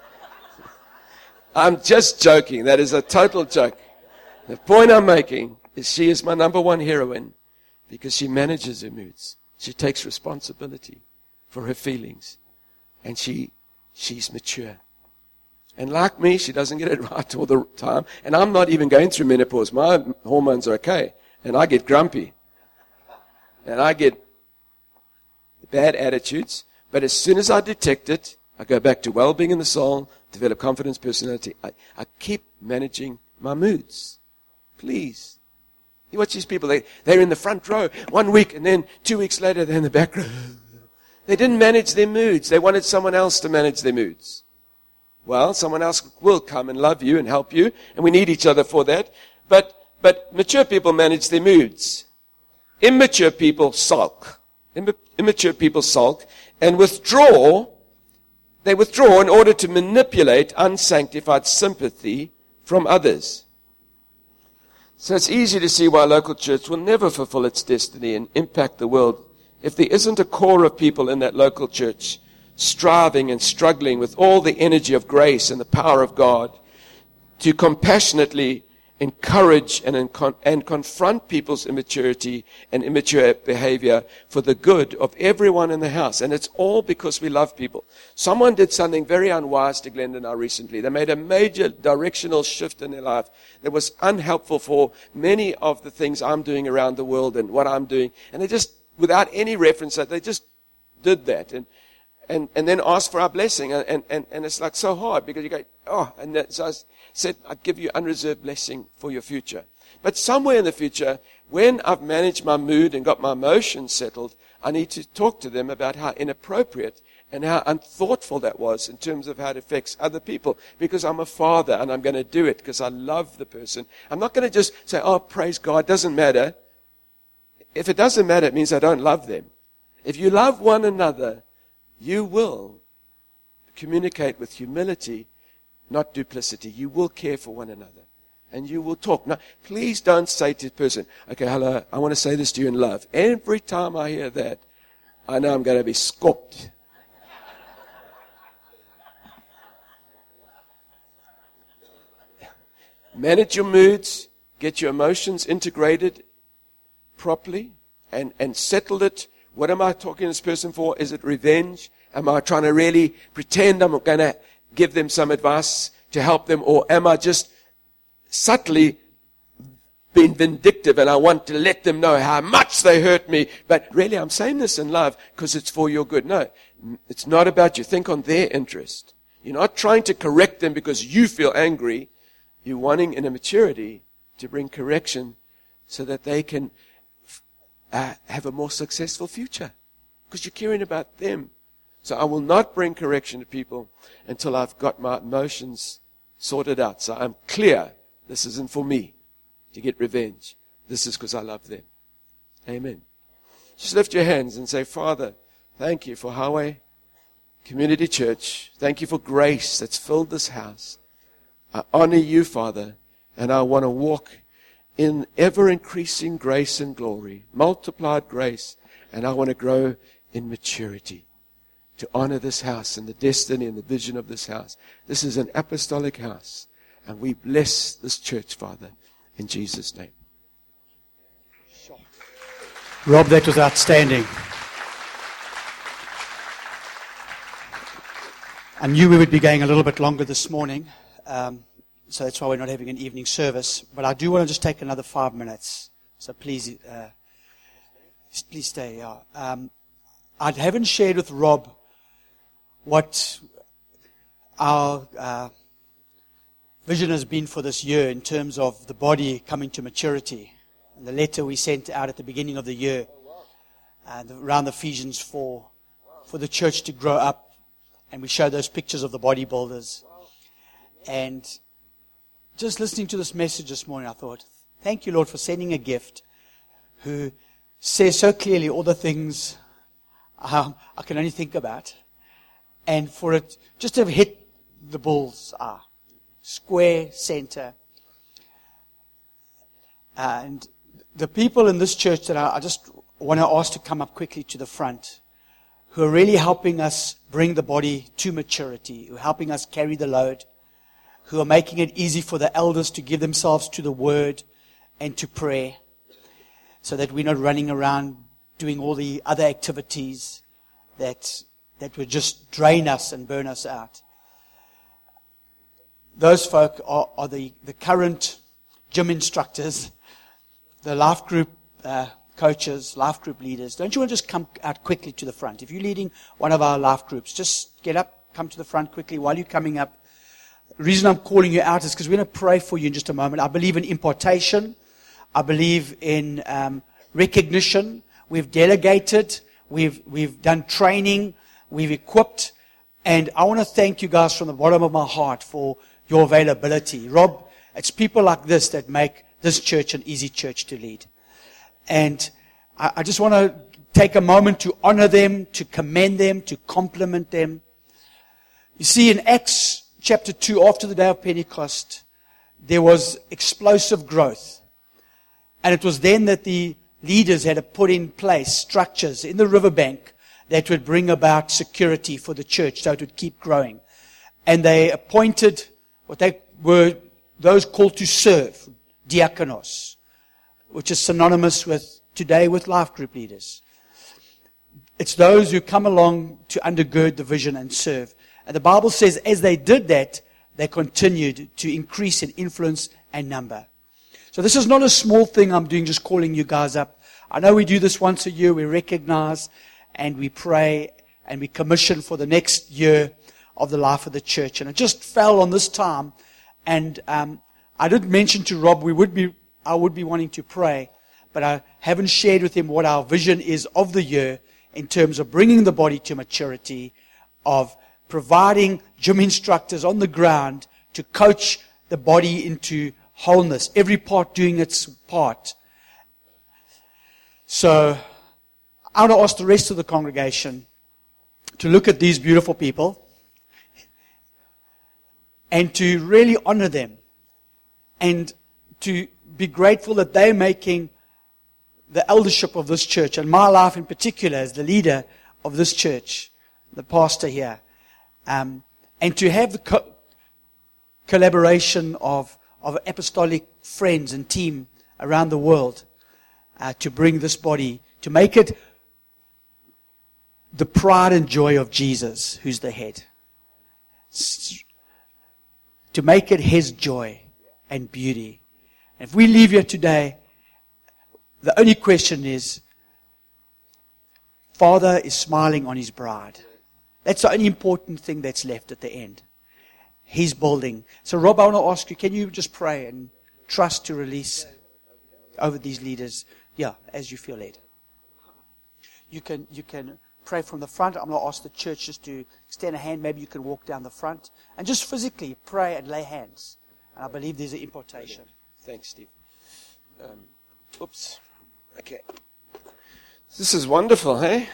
Speaker 3: I'm just joking. That is a total joke. The point I'm making is she is my number one heroine because she manages her moods. She takes responsibility for her feelings, and she's mature. And like me, she doesn't get it right all the time. And I'm not even going through menopause. My hormones are okay. And I get grumpy. And I get bad attitudes. But as soon as I detect it, I go back to well-being in the soul, develop confidence, personality. I keep managing my moods. Please. You watch these people. They're in the front row 1 week, and then 2 weeks later, they're in the back row. They didn't manage their moods. They wanted someone else to manage their moods. Well, someone else will come and love you and help you, and we need each other for that. But mature people manage their moods. Immature people sulk. Immature people sulk and withdraw. They withdraw in order to manipulate unsanctified sympathy from others. So it's easy to see why a local church will never fulfill its destiny and impact the world if there isn't a core of people in that local church striving and struggling with all the energy of grace and the power of God to compassionately encourage and confront people's immaturity and immature behavior for the good of everyone in the house. And it's all because we love people. Someone did something very unwise to Glenda and I recently. They made a major directional shift in their life that was unhelpful for many of the things I'm doing around the world and what I'm doing. And they just, without any reference, they just did that. and then ask for our blessing. And it's like so hard because you go, oh, and so I said, I'd give you unreserved blessing for your future. But somewhere in the future, when I've managed my mood and got my emotions settled, I need to talk to them about how inappropriate and how unthoughtful that was in terms of how it affects other people. Because I'm a father and I'm going to do it because I love the person. I'm not going to just say, oh, praise God, doesn't matter. If it doesn't matter, it means I don't love them. If you love one another, you will communicate with humility, not duplicity. You will care for one another. And you will talk. Now, please don't say to the person, okay, hello, I want to say this to you in love. Every time I hear that, I know I'm going to be scooped. Manage your moods, get your emotions integrated properly, and settle it. What am I talking to this person for? Is it revenge? Am I trying to really pretend I'm going to give them some advice to help them? Or am I just subtly being vindictive and I want to let them know how much they hurt me? But really, I'm saying this in love because it's for your good. No, it's not about you. Think on their interest. You're not trying to correct them because you feel angry. You're wanting in a maturity to bring correction so that they can have a more successful future because you're caring about them. So I will not bring correction to people until I've got my emotions sorted out. So I'm clear. This isn't for me to get revenge. This is because I love them. Amen. Just lift your hands and say, Father, thank you for Highway Community Church. Thank you for grace that's filled this house. I honor you, Father, and I want to walk in ever-increasing grace and glory, multiplied grace, and I want to grow in maturity to honor this house and the destiny and the vision of this house. This is an apostolic house, and we bless this church, Father, in Jesus' name.
Speaker 1: Rob, that was outstanding. I knew we would be going a little bit longer this morning. So that's why we're not having an evening service. But I do want to just take another 5 minutes. So please stay. Yeah. I haven't shared with Rob what our vision has been for this year in terms of the body coming to maturity. And the letter we sent out at the beginning of the year, around Ephesians 4, for the church to grow up. And we showed those pictures of the bodybuilders. And just listening to this message this morning, I thought, thank you, Lord, for sending a gift who says so clearly all the things I can only think about. And for it just to have hit the bull's eye, square center. And the people in this church that I just want to ask to come up quickly to the front, who are really helping us bring the body to maturity, who are helping us carry the load, who are making it easy for the elders to give themselves to the word and to prayer, so that we're not running around doing all the other activities that would just drain us and burn us out. Those folk are the current gym instructors, the life group coaches, life group leaders. Don't you want to just come out quickly to the front? If you're leading one of our life groups, just get up, come to the front quickly while you're coming up. The reason I'm calling you out is because we're going to pray for you in just a moment. I believe in impartation. I believe in recognition. We've delegated. We've done training. We've equipped. And I want to thank you guys from the bottom of my heart for your availability. Rob, it's people like this that make this church an easy church to lead. And I just want to take a moment to honor them, to commend them, to compliment them. You see, in Acts chapter 2, after the day of Pentecost, there was explosive growth. And it was then that the leaders had to put in place structures in the riverbank that would bring about security for the church so it would keep growing. And they appointed what they were those called to serve, diakonos, which is synonymous with today with life group leaders. It's those who come along to undergird the vision and serve. And the Bible says as they did that, they continued to increase in influence and number. So this is not a small thing I'm doing, just calling you guys up. I know we do this once a year. We recognize and we pray and we commissioned for the next year of the life of the church. And it just fell on this time. And I did mention to Rob I would be wanting to pray, but I haven't shared with him what our vision is of the year in terms of bringing the body to maturity, of providing gym instructors on the ground to coach the body into wholeness, every part doing its part. So I want to ask the rest of the congregation to look at these beautiful people and to really honor them and to be grateful that they're making the eldership of this church, and my life in particular as the leader of this church, the pastor here, and to have the collaboration of apostolic friends and team around the world to bring this body, to make it the pride and joy of Jesus, who's the head. To make it His joy and beauty. And if we leave here today, the only question is, Father is smiling on His bride. That's the only important thing that's left at the end. He's building. So Rob, I want to ask you, can you just pray and trust to release over these leaders? Yeah, as you feel led. You can pray from the front. I'm going to ask the church just to extend a hand. Maybe you can walk down the front and just physically pray and lay hands. And I believe there's an impartation.
Speaker 3: Thanks, Steve. Oops. Okay. This is wonderful, hey?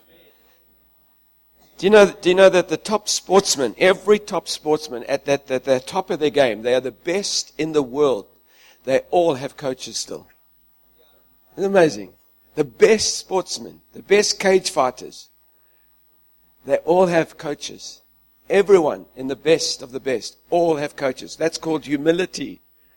Speaker 3: Do you know that the top sportsmen, every top sportsman at the top of their game, they are the best in the world. They all have coaches still. Isn't it amazing? The best sportsmen, the best cage fighters, they all have coaches. Everyone in the best of the best, all have coaches. That's called humility.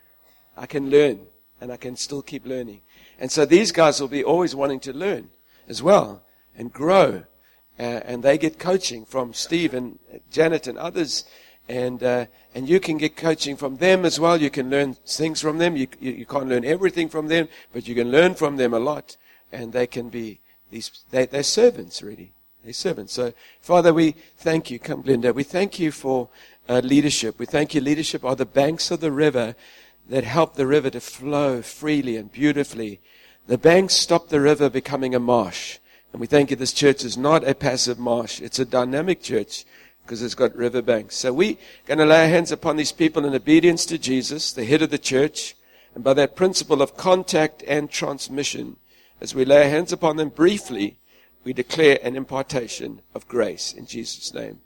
Speaker 3: I can learn, and I can still keep learning. And so these guys will be always wanting to learn as well and grow. And they get coaching from Steve and Janet and others. And you can get coaching from them as well. You can learn things from them. You can't learn everything from them, but you can learn from them a lot. And they can be they're servants, really. They're servants. So, Father, we thank you. Come, Glenda. We thank you for leadership. We thank you. Leadership are the banks of the river that help the river to flow freely and beautifully. The banks stop the river becoming a marsh. And we thank you this church is not a passive marsh. It's a dynamic church because it's got river banks. So we're going to lay our hands upon these people in obedience to Jesus, the head of the church. And by that principle of contact and transmission, as we lay our hands upon them briefly, we declare an impartation of grace in Jesus' name.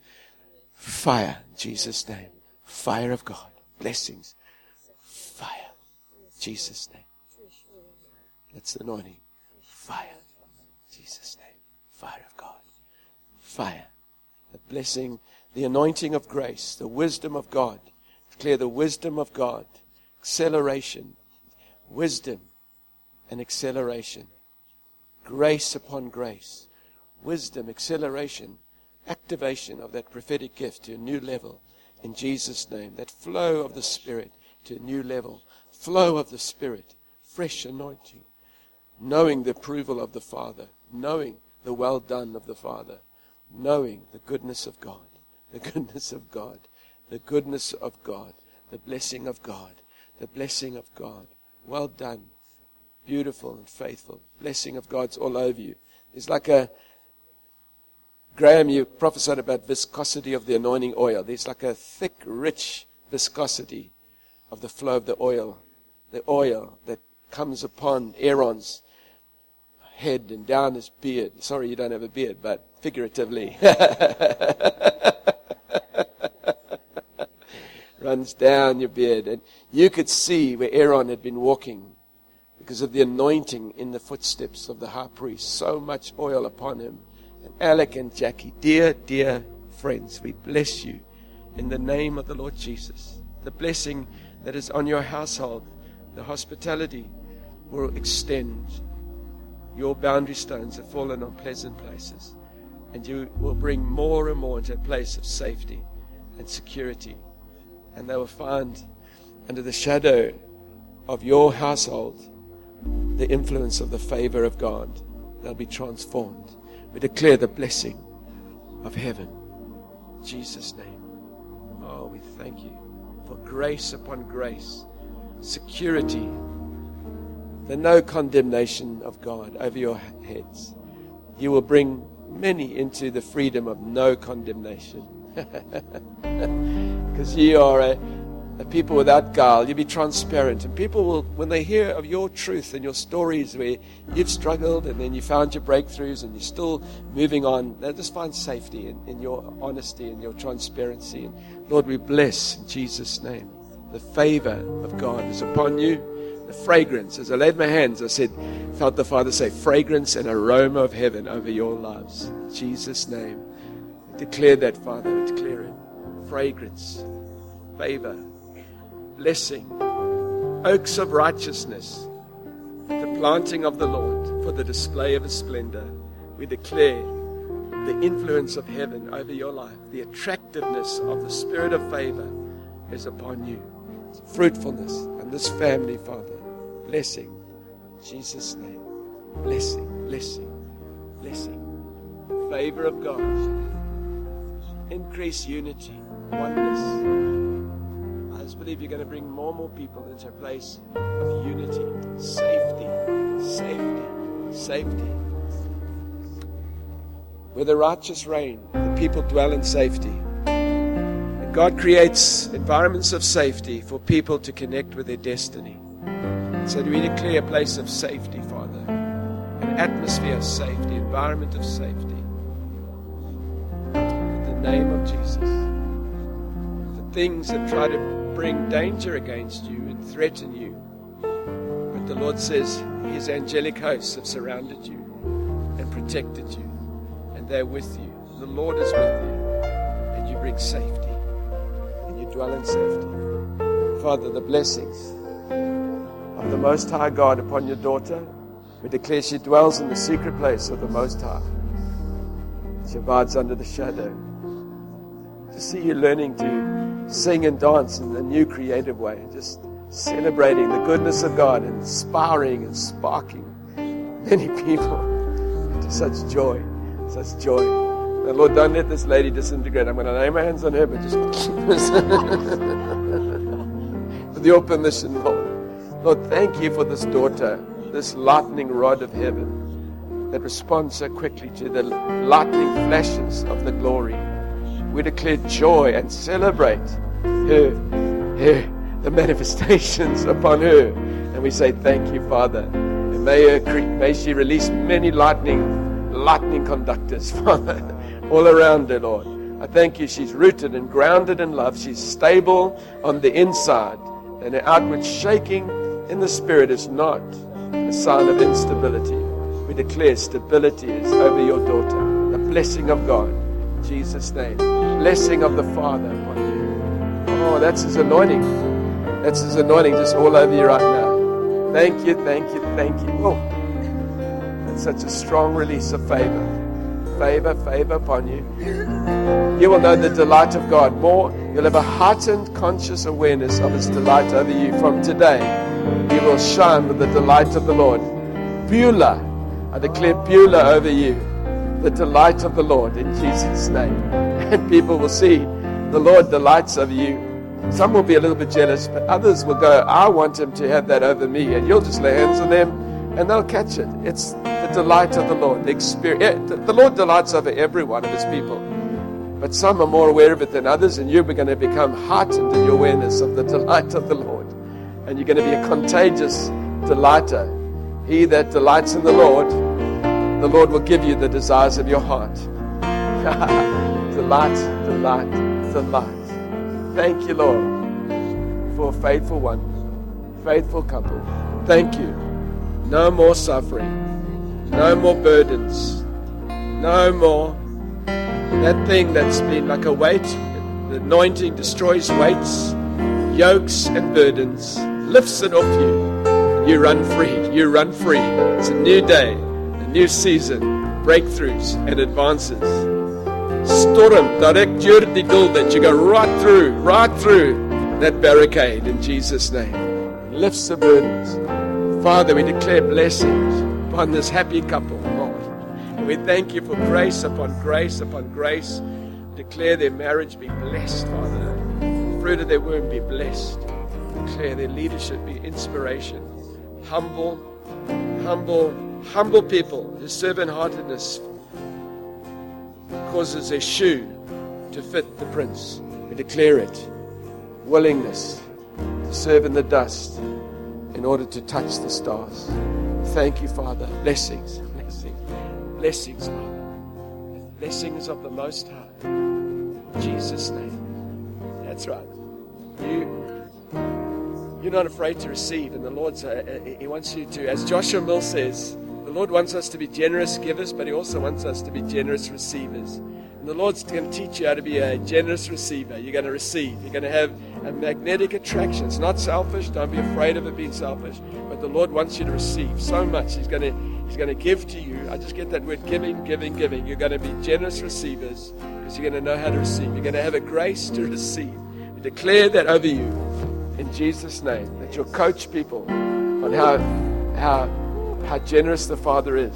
Speaker 3: Fire in Jesus' name. Fire of God. Blessings. Fire. In Jesus' name. That's the anointing. Fire. Jesus' name. Fire of God. Fire. The blessing, the anointing of grace, the wisdom of God. Declare the wisdom of God. Acceleration. Wisdom and acceleration. Grace upon grace. Wisdom, acceleration, activation of that prophetic gift to a new level in Jesus' name. That flow of the Spirit to a new level. Flow of the Spirit. Fresh anointing. Knowing the approval of the Father. Knowing the well done of the Father. Knowing the goodness of God. The goodness of God. The goodness of God. The blessing of God. The blessing of God. Well done. Beautiful and faithful. Blessing of God's all over you. It's like Graham, you prophesied about viscosity of the anointing oil. There's like a thick, rich viscosity of the flow of the oil. The oil that comes upon Aaron's head and down his beard. Sorry, you don't have a beard, but figuratively. Runs down your beard. And you could see where Aaron had been walking because of the anointing in the footsteps of the high priest. So much oil upon him. And Alec and Jackie, dear, dear friends, we bless you in the name of the Lord Jesus. The blessing that is on your household, the hospitality will extend. Your boundary stones have fallen on pleasant places. And you will bring more and more into a place of safety and security. And they will find under the shadow of your household the influence of the favor of God. They'll be transformed. We declare the blessing of heaven. In Jesus' name. Oh, we thank you for grace upon grace, security, the no condemnation of God over your heads. You will bring many into the freedom of no condemnation. Because you are a people without guile. You'll be transparent. And people will, when they hear of your truth and your stories where you've struggled and then you found your breakthroughs and you're still moving on, they'll just find safety in your honesty and your transparency. And Lord, we bless in Jesus' name. The favor of God is upon you. The fragrance. As I laid my hands, I felt the Father say, fragrance and aroma of heaven over your lives. In Jesus' name. We declare that, Father. We declare it. Fragrance, favor, blessing, oaks of righteousness, the planting of the Lord for the display of His splendor. We declare the influence of heaven over your life. The attractiveness of the spirit of favor is upon you. Fruitfulness and this family, Father. Blessing. In Jesus' name. Blessing, blessing, blessing. Favor of God. Increase unity, oneness. I just believe you're going to bring more and more people into a place of unity, safety, safety, safety. Where the righteous reign, the people dwell in safety. And God creates environments of safety for people to connect with their destiny. So do we declare a place of safety, Father? An atmosphere of safety, environment of safety. In the name of Jesus. The things that try to bring danger against you and threaten you. But the Lord says His angelic hosts have surrounded you and protected you. And they're with you. The Lord is with you. And you bring safety. And you dwell in safety. Father, the blessings of the Most High God upon your daughter. We declare she dwells in the secret place of the Most High. She abides under the shadow. To see you learning to sing and dance in a new creative way. Just celebrating the goodness of God, inspiring and sparking many people to such joy, such joy. Now, Lord, don't let this lady disintegrate. I'm going to lay my hands on her, but just with your permission, Lord. Lord, thank you for this daughter, this lightning rod of heaven that responds so quickly to the lightning flashes of the glory. We declare joy and celebrate the manifestations upon her. And we say, thank you, Father. And may she release many lightning conductors, Father, all around her, Lord. I thank you. She's rooted and grounded in love. She's stable on the inside. And her outward shaking in the spirit is not a sign of instability. We declare stability is over your daughter. The blessing of God. In Jesus' name. Blessing of the Father upon you. Oh, that's His anointing. That's His anointing just all over you right now. Thank you, thank you, thank you. Oh, that's such a strong release of favor. Favor, favor upon you. You will know the delight of God more. You'll have a heightened conscious awareness of His delight over you from today. You will shine with the delight of the Lord. Beulah, I declare Beulah over you. The delight of the Lord in Jesus' name. And people will see the Lord delights over you. Some will be a little bit jealous, but others will go, I want Him to have that over me. And you'll just lay hands on them and they'll catch it. It's the delight of the Lord. The Lord delights over every one of His people. But some are more aware of it than others, and you're going to become heightened in your awareness of the delight of the Lord. And you're going to be a contagious delighter. He that delights in the Lord will give you the desires of your heart. Delight, delight, delight. Thank you, Lord, for a faithful one, faithful couple. Thank you. No more suffering. No more burdens. No more that thing that's been like a weight. The anointing destroys weights, yokes, and burdens. Lifts it off you. You run free. You run free. It's a new day, a new season, breakthroughs and advances. Storm, direct your doel that you go right through that barricade in Jesus' name. Lifts the burdens. Father, we declare blessings upon this happy couple, Lord. And We thank you for grace upon grace upon grace. Declare their marriage be blessed, Father. The fruit of their womb be blessed. Declare their leadership be inspiration. Humble people. Their servant-heartedness causes their shoe to fit the prince. We declare it. Willingness to serve in the dust in order to touch the stars. Thank you, Father. Blessings, Father. Blessings of the Most High. In Jesus' name. That's right. You're not afraid to receive, and the Lord's He wants you to, as Joshua Mill says, the Lord wants us to be generous givers, but He also wants us to be generous receivers. And the Lord's going to teach you how to be a generous receiver. You're going to receive. You're going to have a magnetic attraction. It's not selfish. Don't be afraid of it being selfish. But the Lord wants you to receive so much. He's going to give to you. I just get that word, giving. You're going to be generous receivers because you're going to know how to receive. You're going to have a grace to receive. We declare that over you in Jesus' name, that you'll coach people on how generous the Father is.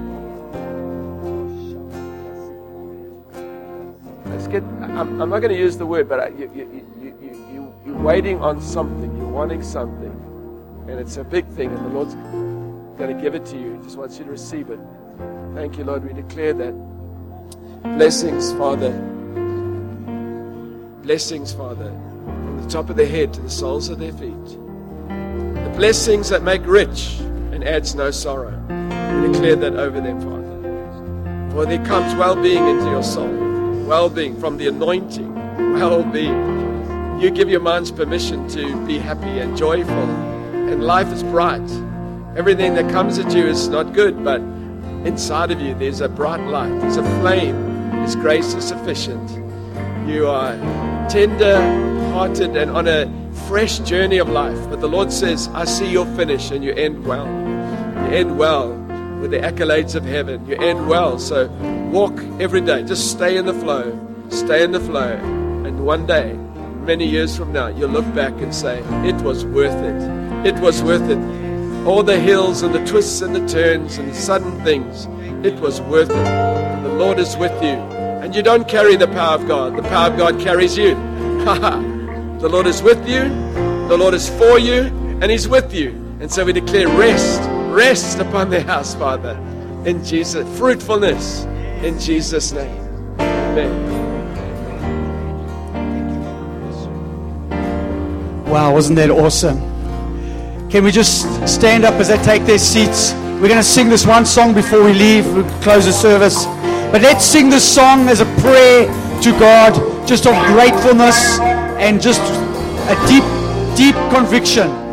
Speaker 3: I'm not going to use the word, but you're waiting on something. You're wanting something. And it's a big thing, and the Lord's going to give it to you. He just wants you to receive it. Thank you, Lord. We declare that. Blessings, Father. Blessings, Father. From the top of their head to the soles of their feet. The blessings that make rich and adds no sorrow. We declare that over them, Father. For there comes well-being into your soul. Well-being from the anointing. Well-being. You give your minds permission to be happy and joyful. And life is bright. Everything that comes at you is not good, but inside of you there's a bright light. There's a flame. His grace is sufficient. You are tender-hearted and on a fresh journey of life. But the Lord says, I see your finish and you end well. You end well with the accolades of heaven. You end well. So walk every day. Just stay in the flow. Stay in the flow. And one day, many years from now, you'll look back and say, it was worth it. It was worth it. All the hills and the twists and the turns and the sudden things. It was worth it. The Lord is with you. And you don't carry the power of God. The power of God carries you. The Lord is with you. The Lord is for you. And He's with you. And so we declare rest. Rest upon their house, Father. In Jesus. Fruitfulness. In Jesus' name. Amen.
Speaker 1: Wow, wasn't that awesome? Can we just stand up as they take their seats? We're going to sing this one song before we leave. We'll close the service. But let's sing this song as a prayer to God, just of gratefulness and just a deep, deep conviction